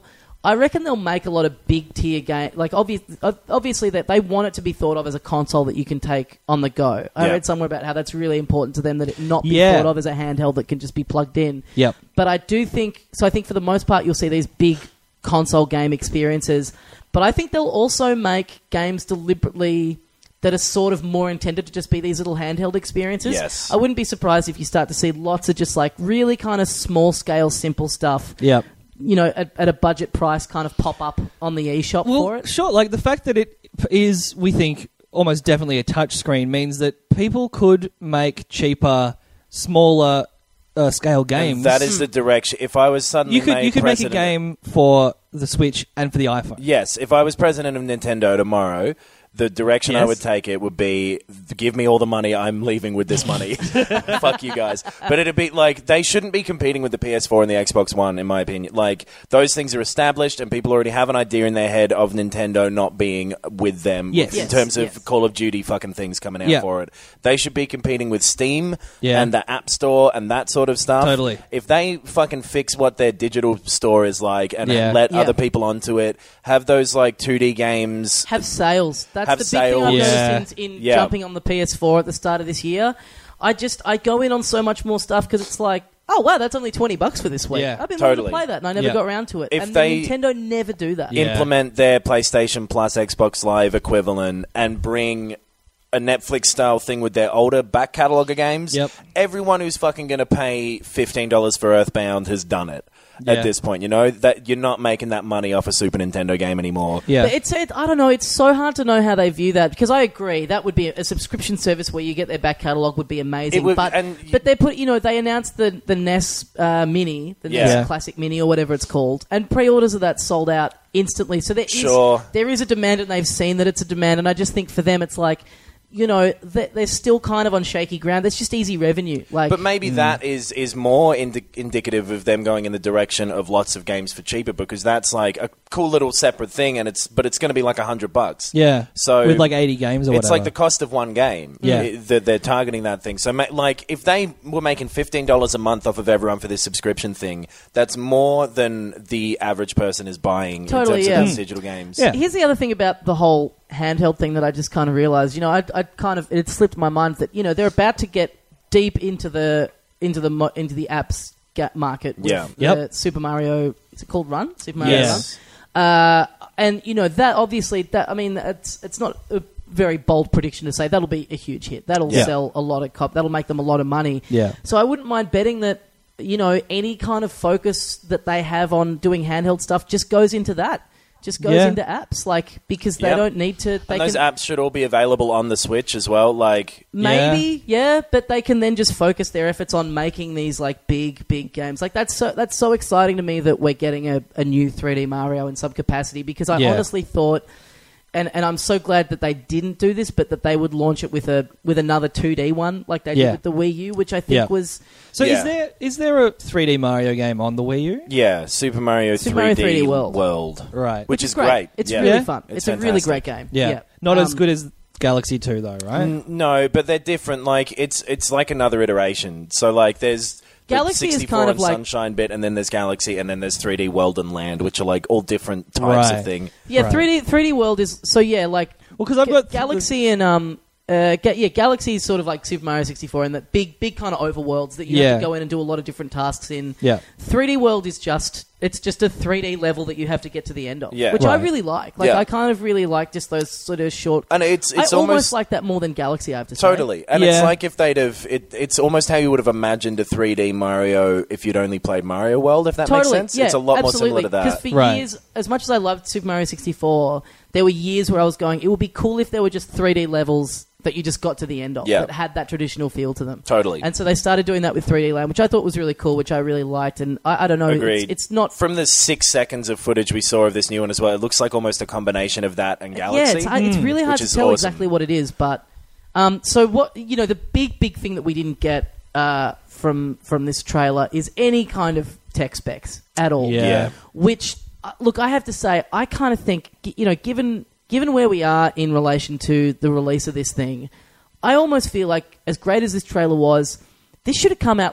I reckon they'll make a lot of big tier game. Like obvious, obviously that they want it to be thought of as a console that you can take on the go. I Yeah. read somewhere about how that's really important to them, that it not be Yeah. thought of as a handheld that can just be plugged in. Yep. But I do think so. I think for the most part you'll see these big console game experiences. But I think they'll also make games deliberately that are sort of more intended to just be these little handheld experiences. Yes. I wouldn't be surprised if you start to see lots of just like really kind of small scale, simple stuff. Yep. You know, at, at a budget price, kind of pop up on the eShop Well, for it. sure. Like the fact that it is, we think, almost definitely a touch screen means that people could make cheaper, smaller uh, scale games. And that is the direction. If I was suddenly you could made you could make a president- game for the Switch and for the iPhone. Yes, if I was president of Nintendo tomorrow, the direction I Yes. would take it would be, give me all the money, I'm leaving with this money. Fuck you guys. But it'd be like, they shouldn't be competing with the P S four and the Xbox One, in my opinion. Like, those things are established and people already have an idea in their head of Nintendo not being with them Yes. in Yes, terms of yes. Call of Duty fucking things coming out Yeah. for it. They should be competing with Steam Yeah. and the App Store and that sort of stuff. Totally. If they fucking fix what their digital store is like and Yeah. let Yeah. other people onto it, have those like two D games. Have sales. That's Have the big thing I've sales. noticed Yeah. in, in Yeah. jumping on the P S four at the start of this year. I just I go in on so much more stuff because it's like, oh wow, that's only twenty bucks for this week. Yeah. I've been Totally. wanting to play that and I never Yeah. got around to it. If and they- the Nintendo never do that. Yeah. Implement their PlayStation Plus, Xbox Live equivalent, and bring a Netflix style thing with their older back catalogue of games. Yep. Everyone who's fucking going to pay fifteen dollars for Earthbound has done it Yeah. at this point. You know that you're not making that money off a Super Nintendo game anymore. Yeah. But it's it, I don't know. It's so hard to know how they view that because I agree that would be a, a subscription service where you get their back catalog would be amazing. It would- but and y- but they put you know they announced the the N E S uh, Mini, the N E S Yeah. Classic Mini or whatever it's called, and pre-orders of that sold out instantly. So there is Sure. there is a demand, and they've seen that it's a demand. And I just think for them, it's like. You know, they- they're still kind of on shaky ground. It's just easy revenue. Like, But maybe that is is more indi- indicative of them going in the direction of lots of games for cheaper, because that's like a cool little separate thing, and it's but it's going to be like a hundred bucks. yeah. So with like eighty games or it's whatever. like the cost of one game. Yeah. I- that they're targeting that thing. So, ma- like, if they were making fifteen dollars a month off of everyone for this subscription thing, that's more than the average person is buying Totally, in terms yeah. of those digital games. Yeah. Here's the other thing about the whole handheld thing that I just kind of realized. You know, I, I kind of it slipped my mind that you know they're about to get deep into the into the mo- into the apps ga- market. With Yeah. the Yep. Super Mario. Is it called Run? Super Mario Yes. Run. Uh, and you know that obviously that I mean it's it's not a very bold prediction to say that'll be a huge hit. That'll Yeah. sell a lot of cop. That'll make them a lot of money. Yeah. So I wouldn't mind betting that. You know, any kind of focus that they have on doing handheld stuff just goes into that. Just goes Yeah. into apps, like because they Yep. don't need to. They And those can, apps should all be available on the Switch as well. Like, maybe, yeah. but they can then just focus their efforts on making these like big, big games. Like that's so that's so exciting to me that we're getting a, a new three D Mario in some capacity because I Yeah. honestly thought. And, and I'm so glad that they didn't do this, but that they would launch it with a with another two D one like they Yeah. did with the Wii U, which I think Yeah. was So Yeah. is there is there a three D Mario game on the Wii U? yeah, Super Mario Super three D, Mario three D World. World. Right. Which, is great. It's Yeah. really Yeah. fun. It's, It's a really fantastic. great game. Yeah. Not as Um, good as Galaxy two though, right? N- No, but they're different. Like, it's it's like another iteration. So, like, there's the Galaxy is sixty-four kind of and like- Sunshine bit, and then there's Galaxy, and then there's three D World and Land, which are like all different types Right. of thing. Yeah, Right. three D three D World is so yeah, like Well, because I've Ga- got Galaxy and um uh ga- yeah, Galaxy is sort of like Super Mario sixty-four and that big big kind of overworlds that you Yeah. have to go in and do a lot of different tasks in. Yeah. three D World is just it's just a three D level that you have to get to the end of, Yeah. which I Right. really like. Like Yeah. I kind of really like just those sort of short. And it's it's I almost, almost like that more than Galaxy. I have to say. Totally, and Yeah. it's like if they'd have it, it's almost how you would have imagined a three D Mario if you'd only played Mario World. If that Totally, makes sense, yeah, it's a lot more absolutely. similar to Because that. for Right. years, as much as I loved Super Mario sixty-four, there were years where I was going, it would be cool if there were just three D levels that you just got to the end of Yeah. that had that traditional feel to them. Totally. And so they started doing that with three D Land, which I thought was really cool, which I really liked. And I, I don't know, Agreed. it's, it's not. From the six seconds of footage we saw of this new one as well, it looks like almost a combination of that and Yeah, Galaxy. it's, it's really hard which to is tell awesome. exactly what it is, but um, so what you know, the big big thing that we didn't get uh, from from this trailer is any kind of tech specs at all. Yeah. Yeah. Which uh, look, I have to say, I kind of think g- you know, given given where we are in relation to the release of this thing, I almost feel like as great as this trailer was, this should have come out like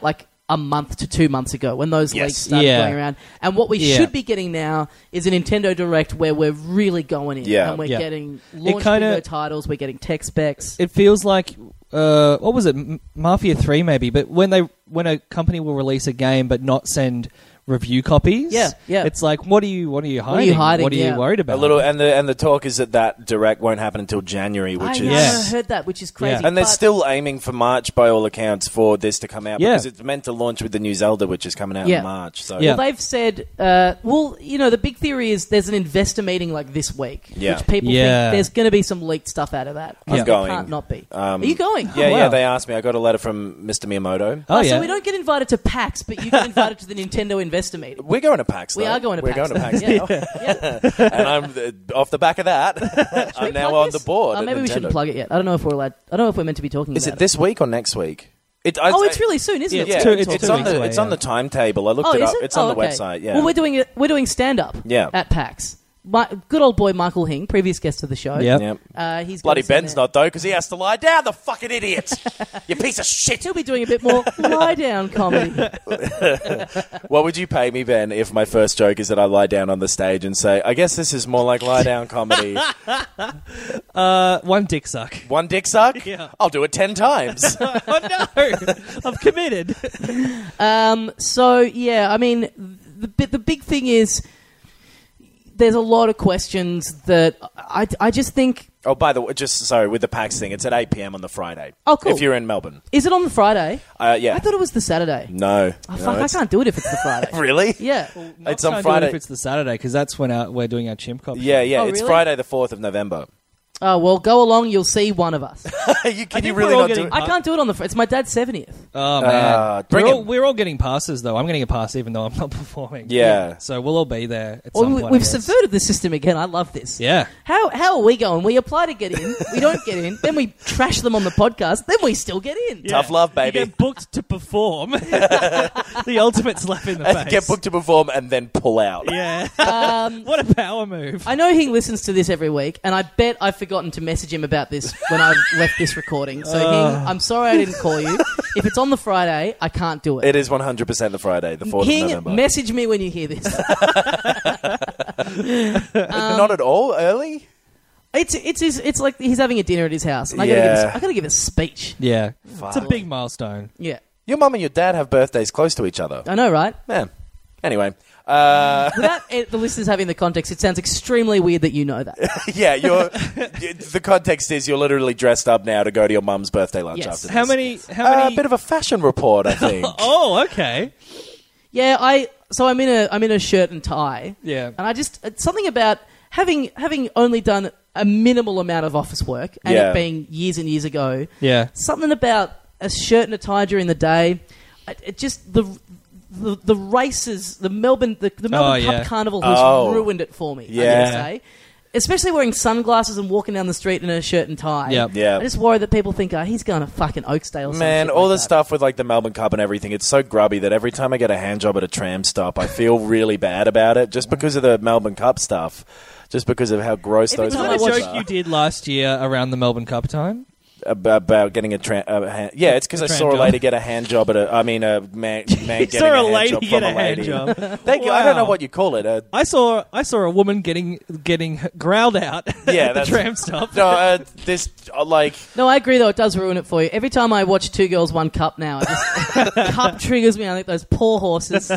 a month to two months ago when those Yes. leaks started Yeah. going around. And what we Yeah. should be getting now is a Nintendo Direct where we're really going in. Yeah. And we're Yeah. getting launch kinda- window titles, we're getting tech specs. It feels like uh, what was it, M- Mafia three maybe? But when they when a company will release a game but not send review copies, Yeah, yeah. it's like what are you what are you hiding? are you hiding? What are Yeah. you worried about? A little, and the and the talk is that that direct won't happen until January, which I, is know, Yeah. I heard that, which is crazy. Yeah. and they're but- still aiming for March by all accounts for this to come out Yeah. because it's meant to launch with the new Zelda, which is coming out Yeah. in March. So Yeah. Well, they've said, uh, well, you know, the big theory is there's an investor meeting like this week, Yeah. which people Yeah. think there's going to be some leaked stuff out of that. I'm There going. can't not be. Um, Are you going? Yeah, Oh, yeah. wow. They asked me. I got a letter from Mister Miyamoto. Oh, Oh, yeah. So we don't get invited to PAX, but you get invited to the Nintendo investor meeting. We're going to PAX. We though. are going to We're PAX. going to PAX though. now, Yeah. Yeah. and I'm uh, off the back of that. I'm we now plug on this? the board. Oh, at maybe we shouldn't Nintendo. plug it yet. I don't know if we're allowed. I don't know if we're meant to be talking Is about it this week or next week? It, I, Oh, it's really soon, isn't Yeah, it? Yeah, It's two- it's, it's it's two on weeks the away, it's on yeah. the timetable. I looked Oh, it is up. it? It's on Oh, the okay. website. Yeah. Well, we're doing it. We're doing stand up. Yeah. At PAX. My, good old boy Michael Hing, previous guest of the show. Yep. Yep. Uh, he's Bloody gonna stand Ben's there. not though because he has to lie down. The fucking idiot! You piece of shit. He'll be doing a bit more lie down comedy. What would you pay me, Ben, if my first joke is that I lie down on the stage and say, "I guess this is more like lie down comedy." uh, one dick suck. One dick suck. Yeah. I'll do it ten times. Oh no, I'm committed. Um, so yeah, I mean, the bi- the big thing is there's a lot of questions that I, I just think. Oh, by the way, just sorry with the PAX thing. It's at eight p.m. on the Friday. Oh, cool. If you're in Melbourne, Is it on the Friday? uh, yeah. I thought it was the Saturday. no. Oh, no, fuck, I it's- can't do it if it's the Friday. Really? Yeah. It's Try on and do it Friday. if it's the Saturday because that's when our, we're doing our chimp cop. Yeah, yeah. Oh, it's really? Friday the fourth of November. Oh, well, go along. You'll see one of us. you, can think you we're really all not do getting- it? I can't do it on the. Fr- It's my dad's seventieth. Oh man, Uh, bring we're, all, him. we're all getting passes though. I'm getting a pass even though I'm not performing. Yeah. So we'll all be there at Well, some we, point. I we've guess. subverted the system again. I love this. Yeah. How how are we going? We apply to get in. We don't get in. Then we trash them on the podcast. Then we still get in. Tough love, baby. You get booked to perform. The ultimate slap in the face. Get booked to perform and then pull out. Yeah. Um, What a power move. I know he listens to this every week, and I bet I've forgotten to message him about this when I left this recording. So, Hing, I'm sorry I didn't call you. If it's on the Friday, I can't do it. It is one hundred percent the Friday, the fourth of Hing, November. message me when you hear this. Not at all early? It's it's his, it's like he's having a dinner at his house, and I gotta give Yeah. a, I gotta give a speech. Yeah. Fuck. It's a big milestone. Yeah, Your mum and your dad have birthdays close to each other. I know, right? Yeah. Anyway. Uh, Without eh, the listeners having the context, it sounds extremely weird that you know that. yeah, you're, the context is you're literally dressed up now to go to your mum's birthday lunch Yes. after this. How many how Uh, many a bit of a fashion report, I think. Oh, okay. Yeah, I so I'm in a I'm in a shirt and tie, Yeah. and I just it's something about having having only done a minimal amount of office work and Yeah. it being years and years ago. Yeah. Something about a shirt and a tie during the day. It, it just the. The, the races, the Melbourne, the, the Melbourne Oh, Cup yeah. Carnival has Oh. ruined it for me. I Yeah. gotta say, especially wearing sunglasses and walking down the street in a shirt and tie. Yep. Yeah. I just worry that people think, oh, he's going to fucking Oaksdale. or some Man, shit all like the that. stuff with like the Melbourne Cup and everything, it's so grubby that every time I get a hand job at a tram stop, I feel really bad about it just because of the Melbourne Cup stuff. Just because of how gross If those it's Was not that a ones watch- joke are. you did last year around the Melbourne Cup time? About, about getting a tram. Uh, hand, yeah, it's because I tram saw a job. lady get a hand job at a. I mean, a man, man You getting saw a hand lady job get from a a hand lady. job. Thank you. I don't know Wow. what you call it. A, I saw I saw a woman getting getting growled out Yeah, at the that's- tram stop. no, uh, this uh, like No, I agree, though. It does ruin it for you. Every time I watch Two Girls, One Cup now, I just, Cup triggers me. I think those poor horses.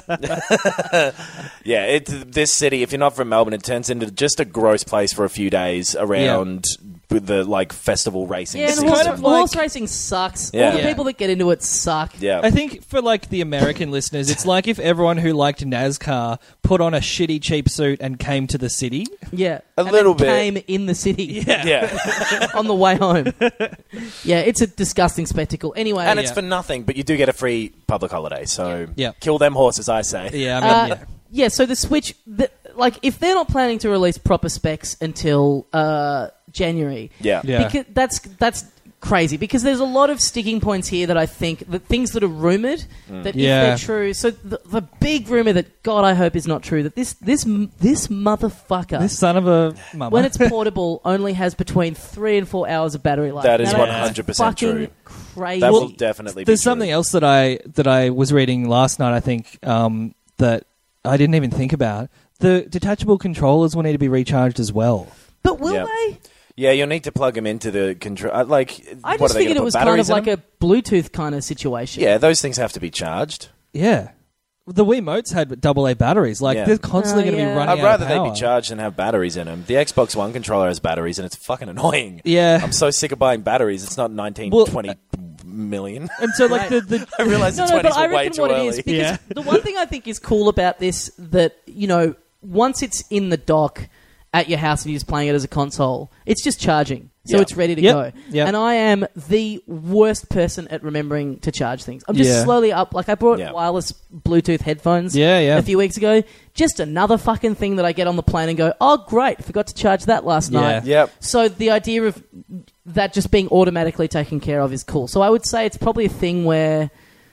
yeah, it's this city. If you're not from Melbourne, it turns into just a gross place for a few days around with the like festival racing. Yeah, and season. horse, kind of like- horse racing sucks. Yeah. All the Yeah. people that get into it suck. Yeah, I think for like the American listeners, it's like if everyone who liked NASCAR put on a shitty cheap suit and came to the city. Yeah. A And little then bit. came in the city yeah. on the way home. Yeah, it's a disgusting spectacle. Anyway, And it's Yeah. for nothing, but you do get a free public holiday. So Yeah. kill them horses, I say. Yeah, I mean, Uh, yeah. yeah, so the Switch, the, like, if they're not planning to release proper specs until uh, January, Yeah. Yeah. because that's that's crazy because there's a lot of sticking points here that I think that things that are rumored Mm. that Yeah. if they're true. So the, the big rumor that God I hope is not true that this this this motherfucker This son of a mama. when it's portable only has between three and four hours of battery life. That is Now, one hundred percent fucking true. Crazy. That will definitely be There's true. something else that I that I was reading last night. I think um, that I didn't even think about. The detachable controllers will need to be recharged as well. but will Yeah. they? Yeah, you'll need to plug them into the control. uh, Like, I what just are they figured gonna it put was kind batteries of in like them? a Bluetooth kind of situation. Yeah, those things have to be charged. Yeah, the Wiimotes had double A batteries. Like Yeah. they're constantly Oh, going to yeah. be running I'd out rather of they power. be charged and have batteries in them. The Xbox One controller has batteries, and it's fucking annoying. Yeah. I'm so sick of buying batteries. It's not nineteen, Well, twenty million. And so, like the, the I realize No, the no, but twenties I were way reckon too what early. it is because Yeah. the one thing I think is cool about this that you know once it's in the dock at your house and you're just playing it as a console, it's just charging, so Yeah. it's ready to Yep. go. Yep. And I am the worst person at remembering to charge things. I'm just Yeah. slowly up. Like I brought Yeah. wireless Bluetooth headphones. Yeah, yeah. A few weeks ago, just another fucking thing that I get on the plane and go, oh great, forgot to charge that last Yeah. night. Yep. So the idea of that just being automatically taken care of is cool. So I would say it's probably a thing where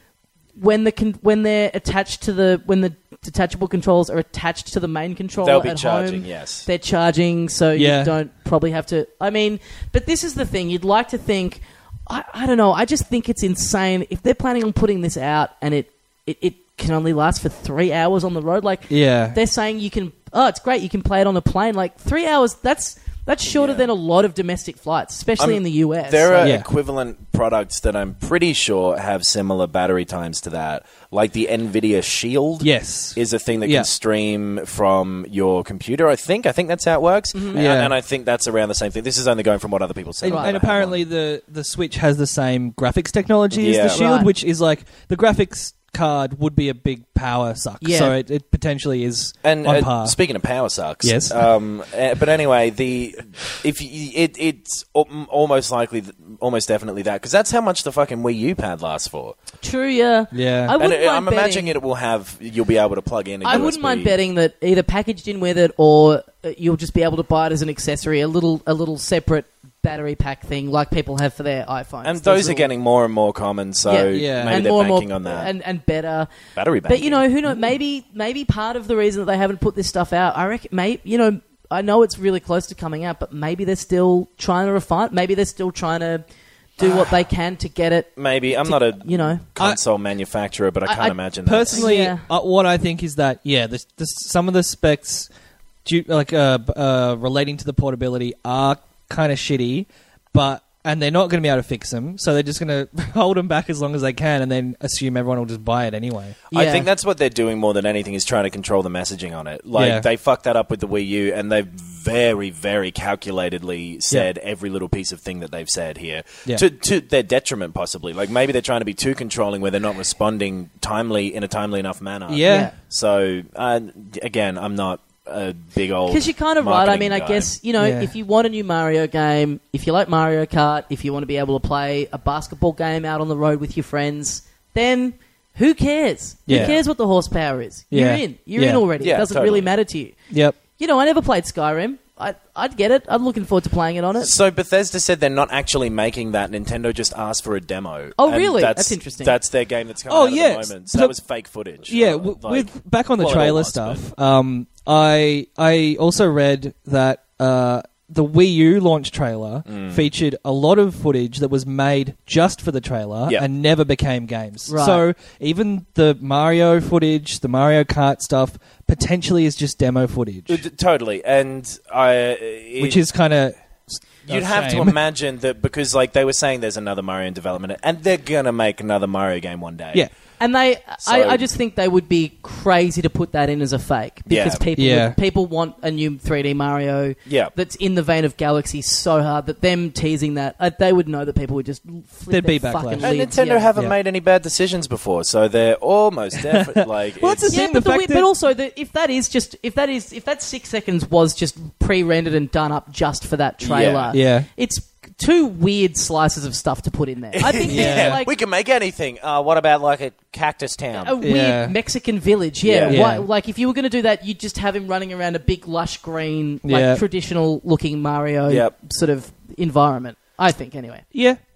when the con- when they're attached to the when the detachable controls are attached to the main controller They'll be at charging, home, yes. they're charging, so Yeah. you don't probably have to. I mean, but this is the thing. You'd like to think. I, I don't know. I just think it's insane if they're planning on putting this out and it it, it can only last for three hours on the road. Like yeah, they're saying you can. Oh, it's great. You can play it on a plane. Like three hours. That's that's shorter Yeah. than a lot of domestic flights, especially I'm- in the U S. There are Yeah. equivalent products that I'm pretty sure have similar battery times to that. Like the NVIDIA Shield yes, is a thing that Yeah. can stream from your computer, I think. I think that's how it works. And, Yeah. and I think that's around the same thing. This is only going from what other people say. And, Right. and apparently the, the Switch has the same graphics technology Yeah. as the Shield, Right. which is like the graphics card would be a big power suck. Yeah. So it, it potentially is And on uh, par. speaking of power sucks, Yes. Um, uh, but anyway, the if you, it it's al- almost likely, th- almost definitely that because that's how much the fucking Wii U pad lasts for. True, yeah. Yeah. I And wouldn't uh, mind I'm betting, imagining it will have you'll be able to plug in. A I U S B. wouldn't mind betting that either packaged in with it or uh, you'll just be able to buy it as an accessory, a little a little separate battery pack thing like people have for their iPhones. And those are little- getting more and more common, so Yeah. Yeah. maybe and they're more and more banking on that. and, and better. Battery But you banking. know, who knows? Maybe maybe part of the reason that they haven't put this stuff out, I reckon, maybe you know, I know it's really close to coming out, but maybe they're still trying to refine. Maybe they're still trying to do what they can to get it. Maybe I'm to- not a you know. console manufacturer, but I I- can't I imagine that. Personally, Yeah. uh, what I think is that yeah, the, the, some of the specs, due, like uh, b- uh, relating to the portability, are kind of shitty, but and they're not going to be able to fix them, so they're just going to hold them back as long as they can, and then assume everyone will just buy it anyway. I Yeah. think that's what they're doing more than anything is trying to control the messaging on it. Like Yeah. they fucked that up with the Wii U, and they've very, very calculatedly said every little piece of thing that they've said here Yeah. to to their detriment, possibly. Like maybe they're trying to be too controlling, where they're not responding timely in a timely enough manner. Yeah. Yeah. So uh, again, I'm not a big old Because you're kind of right. I marketing mean, I guy. guess, you know, Yeah. if you want a new Mario game, if you like Mario Kart, if you want to be able to play a basketball game out on the road with your friends, then who cares? Yeah. Who cares what the horsepower is? Yeah. You're in. You're Yeah. in already. Yeah, it doesn't totally. really matter to you. Yep. You know, I never played Skyrim. I, I'd get it. I'm looking forward to playing it on it. So Bethesda said they're not actually making that. Nintendo just asked for a demo. Oh, And really? That's, That's interesting. That's their game that's coming Oh, out yeah. at the moment. So, So- that was fake footage. Yeah, Uh, w- like- with back on the well, it all trailer was, stuff. Um, I I also read that uh, the Wii U launch trailer Mm. featured a lot of footage that was made just for the trailer Yeah. and never became games. Right. So even the Mario footage, the Mario Kart stuff, potentially is just demo footage, Uh, d- Totally, and I, it- which is kind of you'd have to imagine that because like they were saying, there's another Mario in development, and they're gonna make another Mario game one day. yeah. And they, So- I, I just think they would be crazy to put that in as a fake because Yeah. people, Yeah. would, people want a new three D Mario Yeah. that's in the vein of Galaxy so hard that them teasing that, uh, they would know that people would just flip There'd be their backlash. fucking And lids. Nintendo yeah. haven't Yeah. made any bad decisions before, so they're almost definitely like. Well, it's the it's- Yeah, thing, but, the the fact we- that- but also the, if that is just if that is if that six seconds was just pre-rendered and done up just for that trailer, Yeah. it's two weird slices of stuff to put in there. I think Yeah. they're like we can make anything. Uh, what about like a Cactus Town? a weird Yeah. Mexican village. Yeah, Yeah. Why, Yeah. like if you were going to do that, you'd just have him running around a big lush green, like Yeah. traditional looking Mario Yep. sort of environment. I think anyway. Yeah.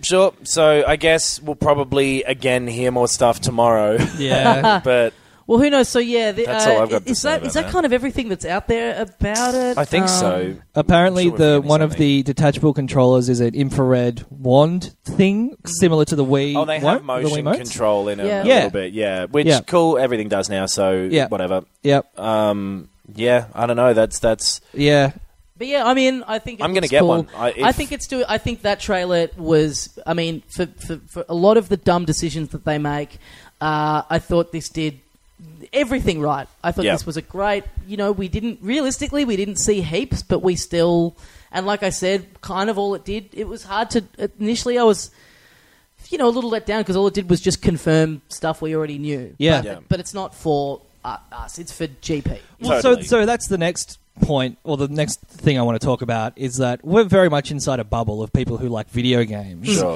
Sure. So I guess we'll probably again hear more stuff tomorrow. Yeah. But Well, who knows? So yeah, the, That's uh, all I've got to is say that about is that that. kind of everything that's out there about it? I think Um, so. Apparently, I'm sure we're the forgetting one of something. the detachable controllers is an infrared wand thing, similar to the Wii. Oh, they Wii- have motion the Wiimotes? control in it Yeah. a Yeah. little bit, yeah. Which Yeah. cool, everything does now. So Yeah. whatever. Yep. Um, yeah, I don't know. That's that's. Yeah. But yeah, I mean, I think it I'm gonna looks get cool. one. I- if- I think it's do. I think that trailer was. I mean, for for, for a lot of the dumb decisions that they make, uh, I thought this did everything right. I thought Yeah. this was a great. You know, we didn't realistically we didn't see heaps, but we still. And like I said, kind of all it did. It was hard to initially. I was. You know, a little let down because all it did was just confirm stuff we already knew. Yeah. but, Yeah. but it's not for uh, us. It's for G P. Well, Totally. so so that's the next point, or the next thing I want to talk about is that we're very much inside a bubble of people who like video games. Sure.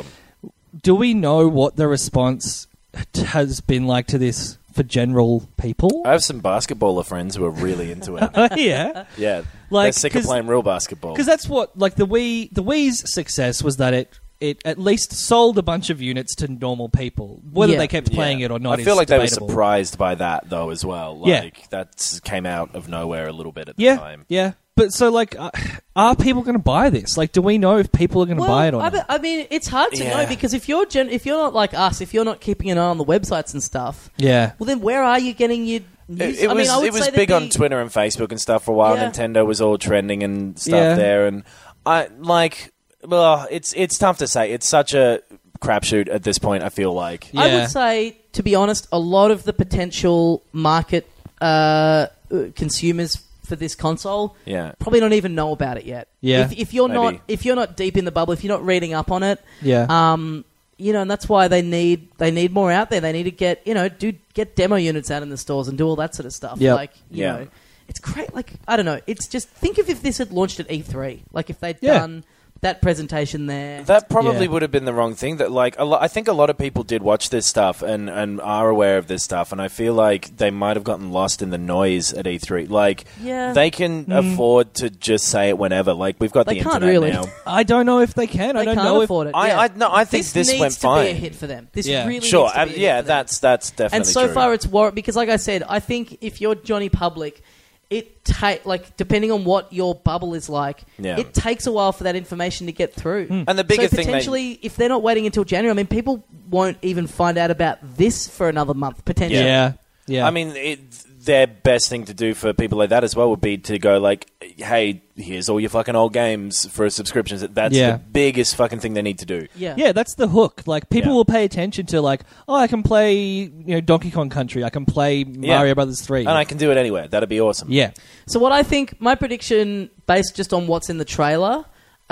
Do we know what the response has been like to this for general people? I have some basketballer friends who are really into it. yeah. Yeah, Like, they're sick of 'cause- playing real basketball. Because that's what, like, the Wii, the Wii's success was that it, it at least sold a bunch of units to normal people. Whether Yeah. they kept playing Yeah. it or not I feel is like they were debatable. surprised by that though as well. Yeah. Like that came out of nowhere a little bit at the Yeah, time. yeah. But so, like, uh, are people going to buy this? Like, do we know if people are going to Well, buy it or I, not? be- I mean, it's hard to Yeah. know because if you're gen- if you're not like us, if you're not keeping an eye on the websites and stuff, Yeah. well, then where are you getting your news? It, it I mean, was I would it was say big there'd on be- Twitter and Facebook and stuff for a while. Yeah. Nintendo was all trending and stuff Yeah. there, and I like. Well, it's it's tough to say. It's such a crapshoot at this point. I feel like. I Yeah. would say, to be honest, a lot of the potential market uh, uh, consumers for this console Yeah. probably don't even know about it yet. Yeah. If, if you're Maybe. not if you're not deep in the bubble, if you're not reading up on it, Yeah. um, you know, and that's why they need they need more out there. They need to get you know do get demo units out in the stores and do all that sort of stuff. Yep. Like you Yeah. know, it's great. Like I don't know. It's just think of if this had launched at E three. Like if they'd Yeah. done that presentation there. That probably Yeah. would have been the wrong thing. That like a lo- I think a lot of people did watch this stuff and, and are aware of this stuff, and I feel like they might have gotten lost in the noise at E three. Like Yeah. they can afford to just say it whenever. Like we've got They the can't internet really. now. I don't know if they can. I they don't can't know afford it. I- yeah. I- no, I think this needs went to fine. be a hit for them. This Yeah. really Sure, needs to uh, be a hit yeah, for them. that's that's definitely and so true. far it's war because, like I said, I think if you're Johnny Public, it ta- like depending on what your bubble is like, Yeah. it takes a while for that information to get through. And the bigger so thing they- potentially, if they're not waiting until January, I mean, people won't even find out about this for another month potentially. Yeah. Yeah. I mean, it, their best thing to do for people like that as well would be to go like, "Hey, here's all your fucking old games for subscriptions." That's Yeah. the biggest fucking thing they need to do. yeah, Yeah, that's the hook. Like people Yeah. will pay attention to like, oh, I can play, you know, Donkey Kong Country. I can play Mario Brothers three. And I can do it anywhere. That'd be awesome. yeah, So what I think, my prediction, based just on what's in the trailer.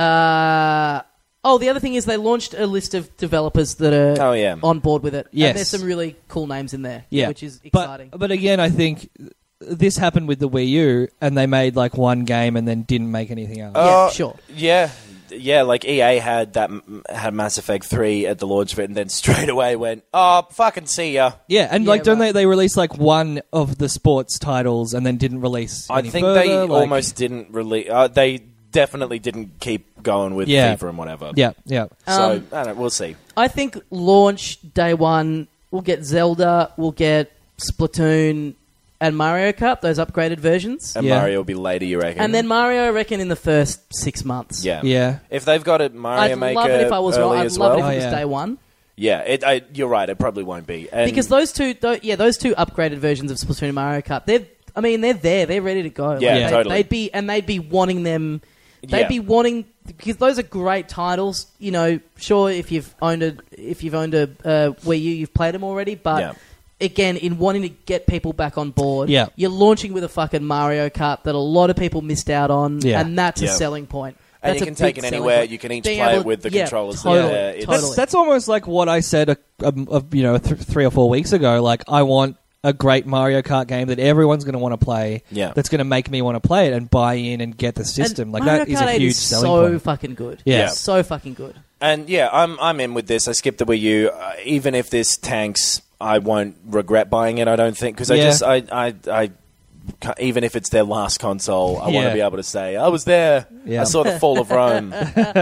Uh, oh, the other thing is they launched a list of developers that are Oh, yeah. on board with it. Yes. And there's some really cool names in there. yeah, which is exciting. But but again, I think this happened with the Wii U, and they made like one game and then didn't make anything else. Yeah, Uh, sure. Yeah, yeah. Like E A had that had Mass Effect three at the launch of it, and then straight away went, "Oh, fucking see ya." yeah, and Yeah, like, don't right. they? They released like one of the sports titles and then didn't release. I any think further, they like- almost didn't release. Uh, they definitely didn't keep going with Yeah. FIFA and whatever. Yeah, yeah. So Um, I don't know, we'll see. I think launch day one, we'll get Zelda, we'll get Splatoon and Mario Kart, those upgraded versions. And Yeah. Mario will be later, you reckon? And then Mario, I reckon, in the first six months. yeah, Yeah. If they've got a Mario I'd Maker love it if I was early wrong. I'd as love well. it if Oh, it was yeah. day one. Yeah, it, I, you're right. It probably won't be and Because those two, th- yeah, those two upgraded versions of Splatoon and Mario Kart, they're, I mean, they're there, they're ready to go. Yeah, they, totally. They'd be, and they'd be wanting them. They'd Yeah. be wanting because those are great titles. You know, sure, if you've owned a, if you've owned a uh, Wii U, you've played them already. But Yeah. again, in wanting to get people back on board, Yeah. you're launching with a fucking Mario Kart that a lot of people missed out on, Yeah. and that's Yeah. a selling point. And That's you a can take big it selling anywhere. point. You can each Being play able- it with the yeah, controllers. Totally, Yeah, it's- totally. That's, that's almost like what I said a, a, a, you know th- three or four weeks ago. Like I want a great Mario Kart game that everyone's going to want to play. Yeah. That's going to make me want to play it and buy in and get the system. And like Mario that is Kart a eight huge is selling so point. fucking good. Yeah. Yeah. so fucking good. And yeah, I'm I'm in with this. I skipped the Wii U. Uh, even if this tanks, I won't regret buying it. I don't think because I Yeah. just I I. I ca- even if it's their last console, I want Yeah. to be able to say I was there. Yeah. I saw the fall of Rome.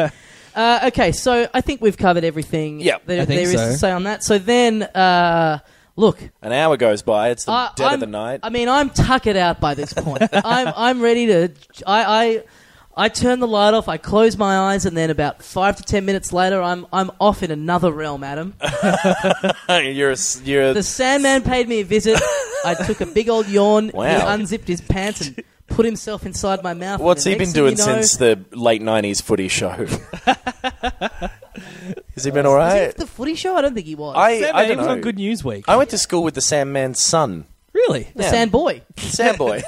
Uh, okay, so I think we've covered everything Yeah, there, I think there is so. to say on that. So then, uh, look, An hour goes by. It's the I, dead I'm, of the night. I mean, I'm tuckered out by this point. I'm I'm ready to. I, I I turn the light off. I close my eyes, and then about five to ten minutes later, I'm I'm off in another realm, Adam. you're a, s- you're a, The Sandman paid me a visit. I took a big old yawn. Wow. He unzipped his pants and put himself inside my mouth. What's and he the been next thing doing you know, since the late nineties footy show? Has he been all Was he right? at the footy show? I don't think he was. I, Sam I He don't was know. on Good News Week. I went to school with the Sandman's son. Really? the yeah. Sand Boy. Sam boy.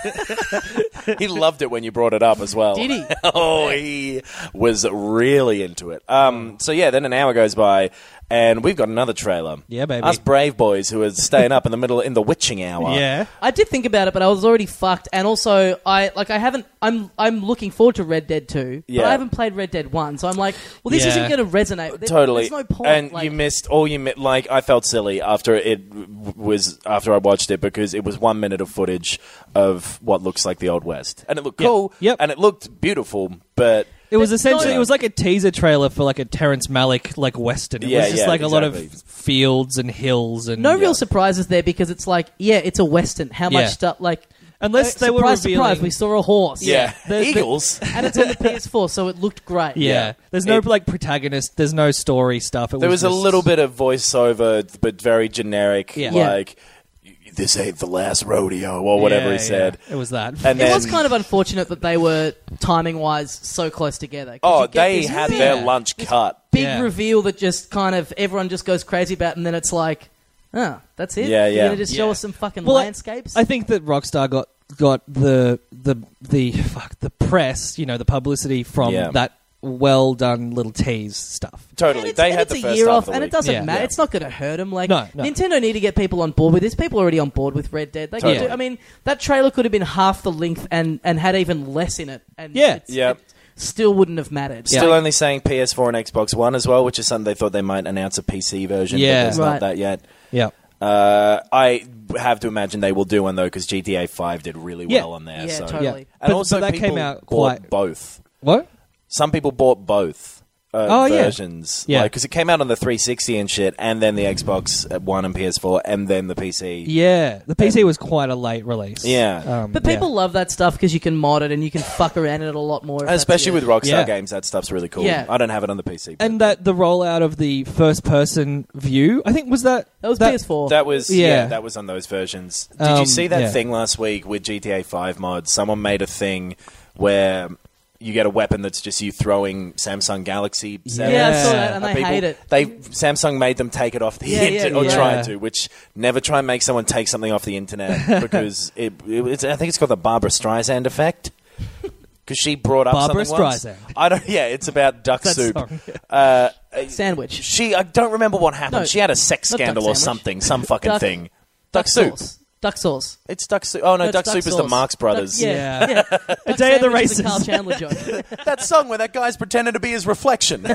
He loved it when you brought it up as well. Did he? Oh, he was really into it. Um, so yeah, then an hour goes by, and we've got another trailer. Yeah, baby. Us brave boys who are staying up in the middle in the witching hour. Yeah. I did think about it, but I was already fucked. And also, I like I haven't. I'm I'm looking forward to Red Dead two, but Yeah. I haven't played Red Dead one. So I'm like, well, this Yeah. isn't going to resonate. There- Totally. There's no point. And like, you missed all you mi- like. I felt silly after it w- was after I watched it because it was one minute of footage of what looks like the Old West, and it looked Yep. cool. Yep. And it looked beautiful, but It was There's essentially no- it was like a teaser trailer for like a Terrence Malick like western. It Yeah, was just yeah, like a lot exactly. of fields and hills and no Yeah. real surprises there because it's like, yeah, it's a western. How much Yeah. stuff? Like, Unless uh, they were surprise, revealing- surprise, we saw a horse. yeah, The- the- Eagles. and it's on the P S four, so it looked great. yeah. Yeah. There's no It- like protagonist. There's no story stuff. It There was a just- little bit of voiceover, but very generic, Yeah. Yeah. like "This ain't the last rodeo" or whatever Yeah, he said. yeah. It was that. And It then, was kind of unfortunate that they were timing wise so close together. 'Cause oh, you get they this had big- their lunch cut. big Yeah. reveal that just kind of everyone just goes crazy about, and then it's like, oh, that's it. Yeah, You're yeah. gonna just show Yeah. us some fucking Well, I- landscapes. I think that Rockstar got got the the the fuck the press, you know, the publicity from Yeah. that well done little tease stuff. Totally, And it's, they and had it's the a first year half off, of the and it week. doesn't Yeah. matter. Yeah. It's not going to hurt them. Like No, no. Nintendo need to get people on board with this. People are already on board with Red Dead. They could Totally. do, I mean, that trailer could have been half the length and and had even less in it. And Yeah. it's, Yeah. it still wouldn't have mattered. Still only saying P S four and Xbox One as well, which is something they thought they might announce a P C version. Yeah. but there's Right. not that yet. Yeah. Uh, I have to imagine they will do one though because G T A five did really Yeah. well on there. Yeah, so. totally. Yeah. And But- also, but that people came out bought quite- both. What? Some people bought both uh, Oh, yeah. versions. Yeah. because it came out on the three sixty and shit, and then the Xbox One and P S four, and then the P C. Yeah. The P C was quite a late release. Yeah. Um, But people yeah. love that stuff because you can mod it and you can fuck around in it a lot more. if that's Especially your- with Rockstar Yeah. games, that stuff's really cool. Yeah. I don't have it on the P C. but And that the rollout of the first person view, I think was that that was P S four. That was yeah. Yeah. that was on those versions. Did Um, you see that yeah. thing last week with G T A five mods? Someone made a thing where you get a weapon that's just you throwing Samsung Galaxy. yeah, sevens I saw Yeah. that and at they people. hate it. They Samsung made them take it off the Yeah, internet, yeah, or yeah. tried to. Which never try and make someone take something off the internet because it, it, it's, I think it's called the Barbara Streisand effect. Because she brought up Barbara something once. Streisand. I don't. Yeah, it's about duck That soup. song. Uh, Sandwich. she. I don't remember what happened. No, she had a sex not duck scandal or sandwich. something. Some fucking Duck- thing. Duck, soup. sauce. Duck sauce. It's duck soup. Oh no, No, it's duck, soup is the sauce. Marx Brothers. Duck- yeah. yeah. The Day of the Sandwich is a Races. Carl Chandler joke. That song where that guy's pretending to be his reflection.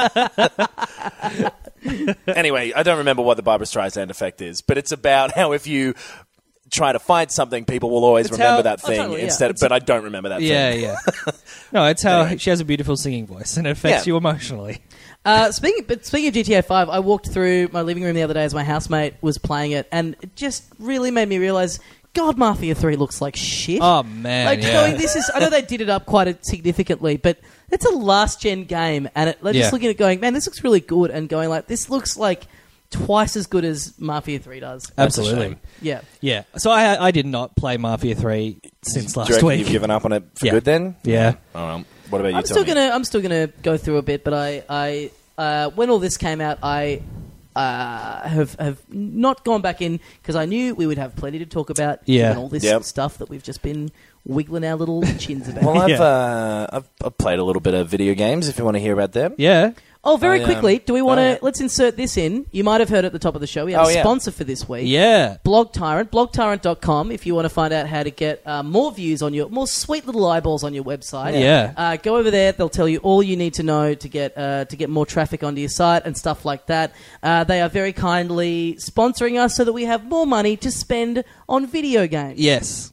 Anyway, I don't remember what the Barbara Streisand effect is, but it's about how if you try to fight something, people will always It's remember how- that Oh, thing totally, yeah. instead. But I don't remember that Yeah, thing. yeah. No, it's how Anyway. she has a beautiful singing voice and it affects Yeah. you emotionally. Uh, speaking, but speaking of G T A five, I walked through my living room the other day as my housemate was playing it, and it just really made me realize, God, Mafia three looks like shit. Oh man, like yeah. going, this is. I know they did it up quite a, significantly, but it's a last gen game, and it, like, Yeah. just looking at it, going, man, this looks really good, and going like, this looks like twice as good as Mafia three does. That's a Absolutely. shame. Yeah. Yeah. So I I did not play Mafia three since Do you last reckon week. you've given up on it for Yeah. good then? Yeah. All right. What about you, I'm still Tommy? gonna I'm still gonna go through a bit, but I I uh, when all this came out, I uh, have have not gone back in because I knew we would have plenty to talk about. Yeah. given all this Yep. stuff that we've just been wiggling our little chins about. Well, I've, Yeah. uh, I've I've played a little bit of video games. If you want to hear about them, Yeah. Oh, very I, um, quickly, do we want to oh, yeah. let's insert this in? You might have heard at the top of the show. We have Oh, a yeah. sponsor for this week. Yeah. Blog Tyrant, blog tyrant dot com. If you want to find out how to get uh, more views on your, more sweet little eyeballs on your website, Yeah. uh, go over there. They'll tell you all you need to know to get uh, to get more traffic onto your site and stuff like that. Uh, they are very kindly sponsoring us so that we have more money to spend on video games. Yes.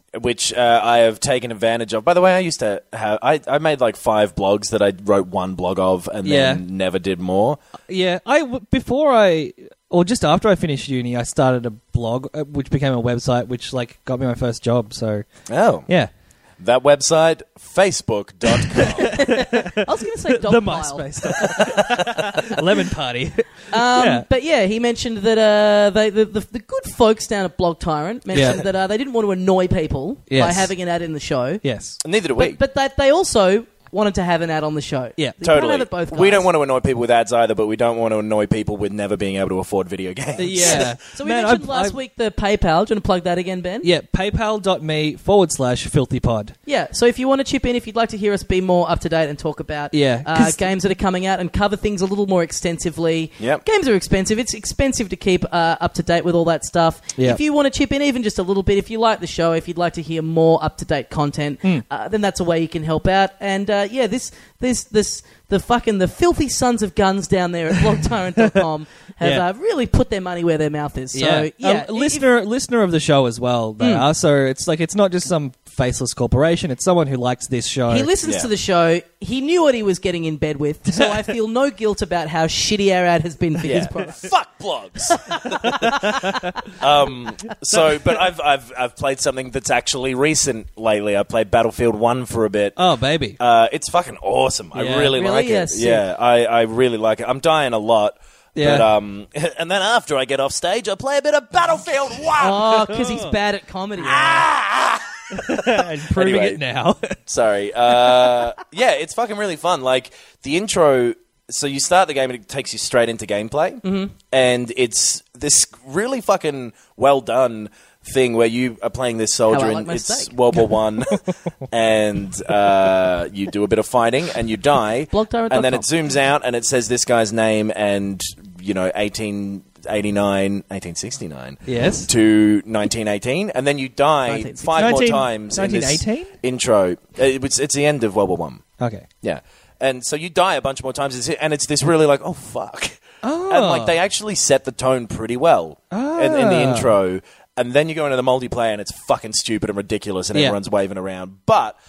which uh, I have taken advantage of. By the way, I used to have I, I made like five blogs that I wrote one blog of and Yeah. then never did more. Yeah, I w- before I or just after I finished uni, I started a blog uh, which became a website, which like got me my first job. So Oh, yeah, that website, facebook dot com. I was going to say dog the pile. MySpace lemon party. Um, Yeah. But yeah, he mentioned that uh, they, the, the the good folks down at Blog Tyrant mentioned Yeah. that uh, they didn't want to annoy people by Yes. having having an ad in the show. Yes, Neither do we. But, but that they also wanted to have an ad on the show. Yeah. You can't Totally. have it both We guys. don't want to annoy people with ads either, but we don't want to annoy people with never being able to afford video games. yeah. So we Man, mentioned I've- last I've- week the PayPal. Do you want to plug that again, Ben? Yeah, paypal.me forward slash filthy pod. Yeah, so if you want to chip in, if you'd like to hear us be more up to date and talk about Yeah, uh, 'cause- games that are coming out and cover things a little more extensively. Yep. Games are expensive. It's expensive to keep uh, up to date with all that stuff. Yep. If you want to chip in even just a little bit, if you like the show, if you'd like to hear more up to date content, Hmm. uh, then that's a way you can help out. And uh, yeah, this this this the fucking the filthy sons of guns down there at blog tyrant dot com have Yeah. uh, really put their money where their mouth is. So yeah, a listener listener of the show as well. They Mm. are, so it's like it's not just some faceless corporation. It's someone who likes this show. He listens Yeah. to the show. He knew what he was getting in bed with, so I feel no guilt about how shitty our ad has been for his Yeah. product. Fuck blogs. um, so, but I've, I've I've played something that's actually recent lately. I played Battlefield One for a bit. Oh baby, Uh, it's fucking awesome. I Yeah. really, Really? like it. Yes. Yeah, I, I really like it. I'm dying a lot. Yeah. But, um, and then after I get off stage, I play a bit of Battlefield One. Oh, because he's bad at comedy. Ah! and proving Anyway. it now. Sorry. Uh, yeah, it's fucking really fun. Like, the intro... So you start the game and it takes you straight into gameplay. Mm-hmm. And it's this really fucking well done thing where you are playing this soldier How I and like my it's steak. World War One and uh, you do a bit of fighting and you die. blog tyrant dot com. And then it zooms out and it says this guy's name and, you know, eighteen eighty-nine, eighteen sixty-nine Yes. to nineteen eighteen. And then you die nineteen sixty. five more nineteen times in this nineteen eighteen? intro. It- It's, it's the end of World War One. Okay. Yeah. And so you die a bunch more times, it's- and it's this really like, oh, fuck. Oh. And like they actually set the tone pretty well in, in the Ah. intro. And then you go into the multiplayer and it's fucking stupid and ridiculous and Yeah. everyone's waving around. But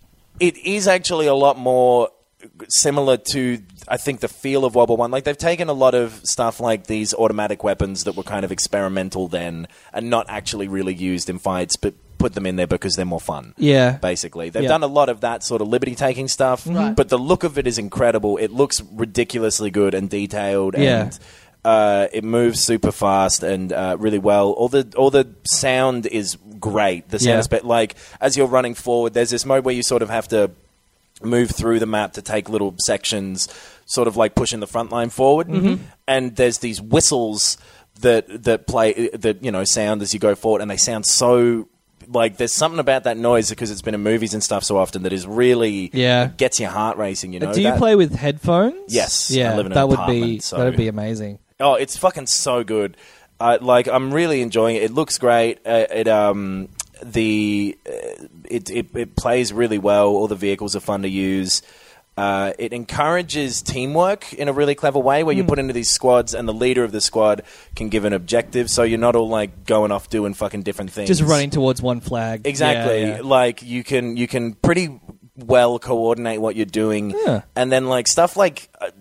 it is actually a lot more similar to, I think, the feel of World War One. Like they've taken a lot of stuff like these automatic weapons that were kind of experimental then and not actually really used in fights, but put them in there because they're more fun. Yeah. Basically, they've Yeah. done a lot of that sort of liberty-taking stuff, Right. but the look of it is incredible. It looks ridiculously good and detailed, Yeah. and uh, it moves super fast and uh, really well. All the all the sound is great. The sound Yeah. is be- like as you're running forward, there's this mode where you sort of have to move through the map to take little sections, sort of like pushing the front line forward, Mm-hmm. and there's these whistles that that play that you know sound as you go forward, and they sound so. Like, there's something about that noise because it's been in movies and stuff so often that is really Yeah. gets your heart racing. You know, Do you That- play with headphones? Yes, I Yeah, live in an that would be apartment, so- that would be amazing. Oh, it's fucking so good. Uh, like, I'm really enjoying it. It looks great. Uh, it um the uh, it, it it plays really well. All the vehicles are fun to use. Uh, it encourages teamwork in a really clever way where you put into these squads and the leader of the squad can give an objective so you're not all like going off doing fucking different things. Just running towards one flag. Exactly. Yeah, yeah. Like you can you can pretty well coordinate what you're doing, Yeah. and then like stuff like uh,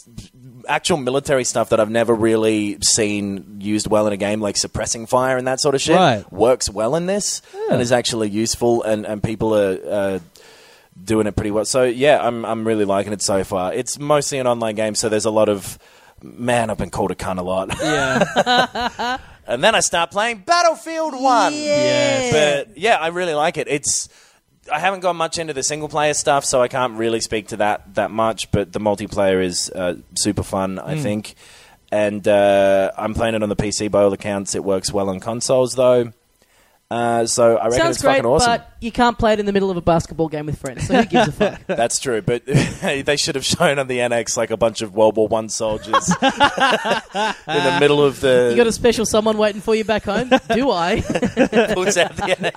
actual military stuff that I've never really seen used well in a game, like suppressing fire and that sort of shit, Right. works well in this and is actually useful, and and people are. Uh, doing it pretty well. So yeah, I'm I'm really liking it so far. It's mostly an online game, so there's a lot of man, I've been called a cunt a lot. Yeah. And then I start playing Battlefield One. Yes. But yeah, I really like it. It's I haven't gone much into the single player stuff, so I can't really speak to that that much. But the multiplayer is uh, super fun, I think. And uh, I'm playing it on the P C by all accounts. It works well on consoles, though. Uh, so I reckon Sounds it's great, fucking awesome. but you can't play it in the middle of a basketball game with friends, so who gives a fuck? That's true, but they should have shown on the N X like a bunch of World War One soldiers in the middle of the. You got a special someone waiting for you back home? Do I? pulls out the N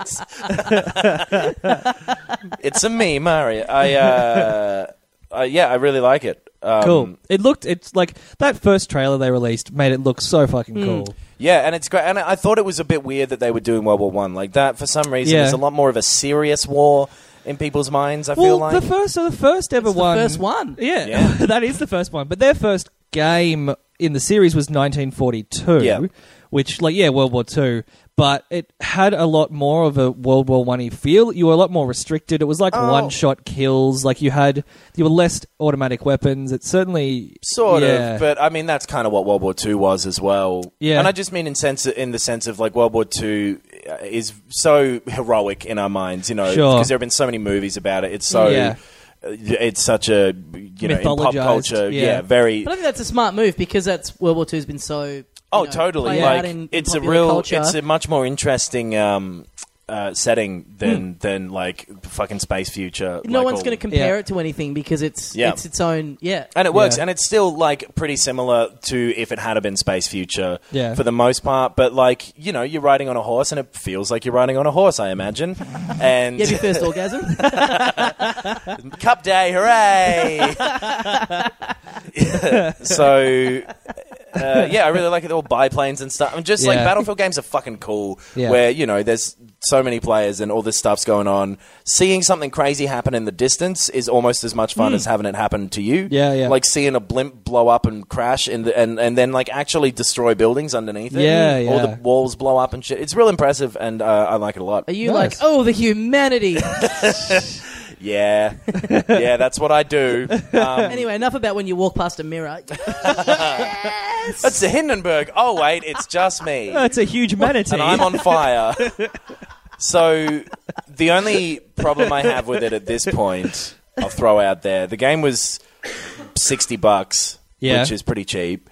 X. It's a me, Mario. I, uh, uh, yeah, I really like it. Um, Cool. It looked. It's like that first trailer they released made it look so fucking cool. Yeah, and it's great. And I thought it was a bit weird that they were doing World War One like that. For some reason, Yeah. there's a lot more of a serious war in people's minds. I Well, feel like the first, so the first ever It's the one, first one. Yeah, Yeah. that is the first one. But their first game in the series was nineteen forty-two, Yeah. which, like, yeah, World War Two. But it had a lot more of a World War One-y feel. You were a lot more restricted. It was like Oh. one-shot kills. Like you had, you were less automatic weapons. It certainly Sort yeah. of, but I mean that's kind of what World War Two was as well. Yeah. and I just mean in sense in the sense of like World War Two is so heroic in our minds, you know, Sure. because there have been so many movies about it. It's so, Yeah. it's such a you know in pop Mythologized, culture, yeah. yeah, very. But I think that's a smart move because that's World War Two's been so. Oh, you know, totally! played Like out in, in it's a popular real, culture. it's a much more interesting um, uh, setting than than like fucking space future. no like one's all- going to compare Yeah. it to anything because it's Yeah. it's its own. Yeah, And it works, Yeah. and it's still like pretty similar to if it had been Space Future, Yeah. for the most part. But like you know, you're riding on a horse, and it feels like you're riding on a horse. I imagine. And you have your first orgasm. Cup Day, hooray! so. Uh, yeah, I really like it. All biplanes and stuff. I mean, just like Yeah. Battlefield games are fucking cool. Yeah. Where you know there's so many players and all this stuff's going on. Seeing something crazy happen in the distance is almost as much fun as having it happen to you. Hmm. Yeah, yeah. Like seeing a blimp blow up and crash in the, and and then like actually destroy buildings underneath it. Yeah, Or yeah. the walls blow up and shit. It's real impressive, and uh, I like it a lot. Are you Nice. like, oh, the humanity? Yeah, yeah, that's what I do. Um, Anyway, enough about when you walk past a mirror. Yes. that's the Hindenburg. Oh wait, it's just me. That's a huge manatee. And I'm on fire. So the only problem I have with it at this point, I'll throw out there, the game was sixty bucks, Yeah. which is pretty cheap.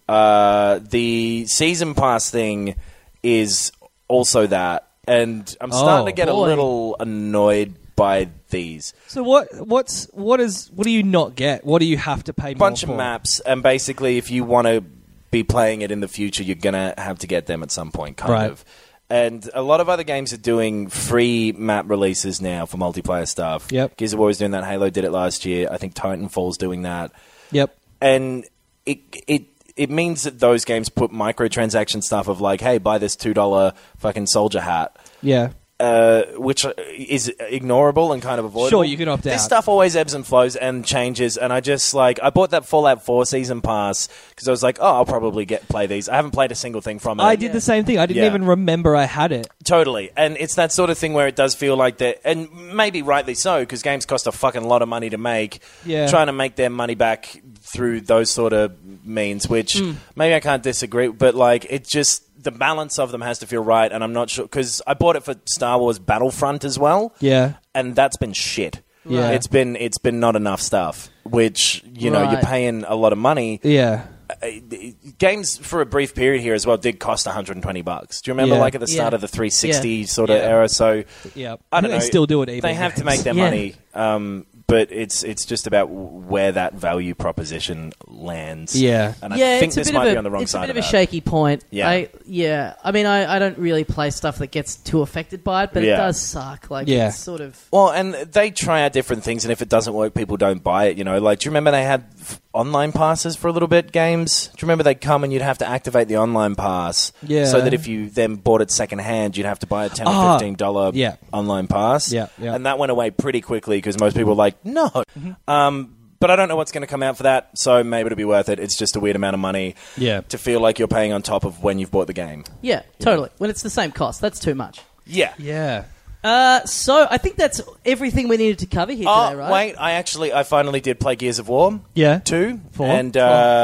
Uh, the season pass thing is also that, and I'm starting Oh, to get boy. a little annoyed by these. So what? What's what is? What do you not get? What do you have to pay? Bunch more of for? maps, and basically, if you want to be playing it in the future, you're gonna have to get them at some point, kind Right. of. And a lot of other games are doing free map releases now for multiplayer stuff. Yep. Gears of War is doing that. Halo did it last year. I think Titanfall's doing that. Yep. And it it it means that those games put microtransaction stuff of like, hey, buy this two dollar fucking soldier hat. Yeah. Uh, which is ignorable and kind of avoidable. Sure, you can opt This out. stuff always ebbs and flows and changes, and I just like I bought that Fallout four season pass because I was like, oh, I'll probably get play these. I haven't played a single thing from it. I did the same thing. I didn't Yeah. even remember I had it. Totally, and it's that sort of thing where it does feel like that, and maybe rightly so, because games cost a fucking lot of money to make. Yeah. Trying to make their money back through those sort of means, which Hmm. maybe I can't disagree, but like it just the balance of them has to feel right, and I'm not sure because I bought it for Star Wars Battlefront as well, Yeah. and that's been shit. Yeah. It's been it's been not enough stuff, which you know you're Right. paying a lot of money. Yeah. Uh, games for a brief period here as well did cost one hundred twenty bucks. Do you remember Yeah. like at the start Yeah. of the three sixty Yeah. sort of Yeah. era? So Yeah. I don't They know. still do it. Even they have to make their Yeah. money, um, but it's it's just about where that value proposition lands. Yeah. and I yeah, think it's a this bit might of a, be on the wrong it's side a bit of of a that. shaky point. Yeah. I, yeah. I mean, I, I don't really play stuff that gets too affected by it, but Yeah. it does suck. Like, Yeah. it's sort of. Well, and they try out different things, and if it doesn't work, people don't buy it. You know, like do you remember they had f- online passes for a little bit? Games. Do you remember they'd come and you'd have to activate the online pass? Yeah. So that if you then bought it second hand, you'd have to buy a ten or Ah, fifteen dollar yeah. online pass. Yeah, yeah. And that went away pretty quickly because most people were like, no. Mm-hmm. Um, but I don't know what's going to come out for that, so maybe it'll be worth it. It's just a weird amount of money Yeah. to feel like you're paying on top of when you've bought the game. Yeah, totally. When it's the same cost, that's too much. Yeah. Yeah. Uh, so I think that's everything we needed to cover here Oh, today, right? wait, I actually, I finally did play Gears of War. Yeah. Two. Four. And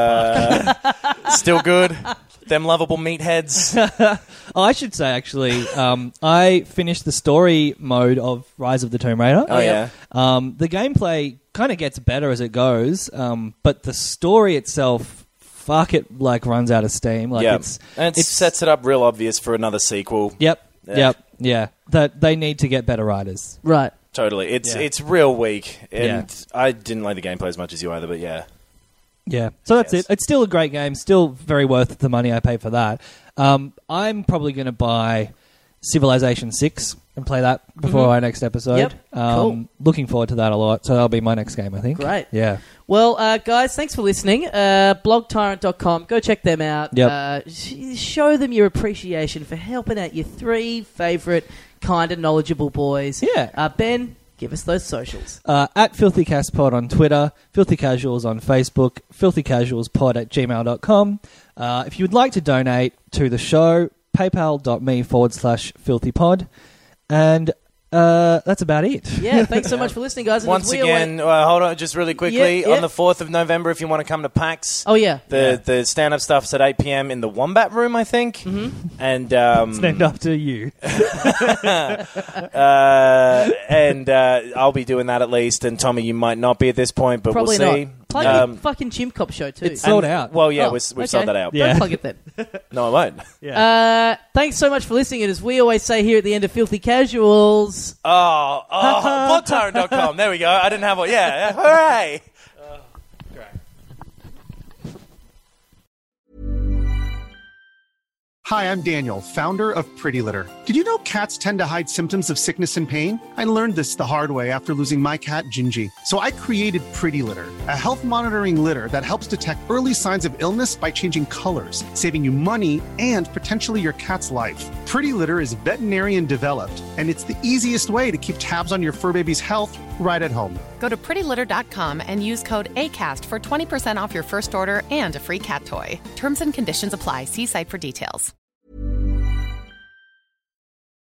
uh, still good. Them lovable meatheads. Oh, I should say, actually, um, I finished the story mode of Rise of the Tomb Raider. Oh, yeah. Um, the gameplay kind of gets better as it goes, um, but the story itself, fuck it, like runs out of steam. Like yeah. it's, and it it's sets it up real obvious for another sequel. Yep. Yeah. Yep. Yeah. That they need to get better writers. Right. Totally. It's Yeah. it's real weak. And Yeah. I didn't like the gameplay as much as you either, but yeah. Yeah. So that's Yes. it. It's still a great game. Still very worth the money I pay for that. Um, I'm probably going to buy Civilization six and play that before Mhm. our next episode. Yep. Um, Cool. Looking forward to that a lot. So that'll be my next game, I think. Great. Yeah. Well, uh, guys, thanks for listening. Uh, blog tyrant dot com. Go check them out. Yep. Uh, sh- show them your appreciation for helping out your three favourite kind of knowledgeable boys. Yeah. Uh, Ben, give us those socials. Uh, at FilthyCastPod on Twitter, Filthy Casuals on Facebook, filthycasualspod at gmail dot com. Uh, if you would like to donate to the show, paypal.me forward slash filthypod. And uh, that's about it. Yeah, thanks so much for listening, guys. And Once as we again, always- uh, hold on, just really quickly, Yeah, yeah. on the fourth of November, if you want to come to PAX, oh yeah, the the stand up stuff's at eight p.m. in the Wombat Room, I think. Mm-hmm. And um, It's named after you. uh, and uh, I'll be doing that at least. And Tommy, you might not be at this point, but probably we'll see. not. Plug Um, your fucking Chimp Cop show too. It's sold and- out. Well, yeah, Oh, we've, we've okay. sold that out. Yeah. Don't plug it then. No, I won't. Uh, thanks so much for listening. And as we always say here at the end of Filthy Casuals, Oh, oh blog tyrant dot com. There we go. I didn't have one. Yeah, yeah. Hooray. Hi, I'm Daniel, founder of Pretty Litter. Did you know cats tend to hide symptoms of sickness and pain? I learned this the hard way after losing my cat, Gingy. So I created Pretty Litter, a health monitoring litter that helps detect early signs of illness by changing colors, saving you money and potentially your cat's life. Pretty Litter is veterinarian developed, and it's the easiest way to keep tabs on your fur baby's health right at home. Go to pretty litter dot com and use code ACAST for twenty percent off your first order and a free cat toy. Terms and conditions apply. See site for details.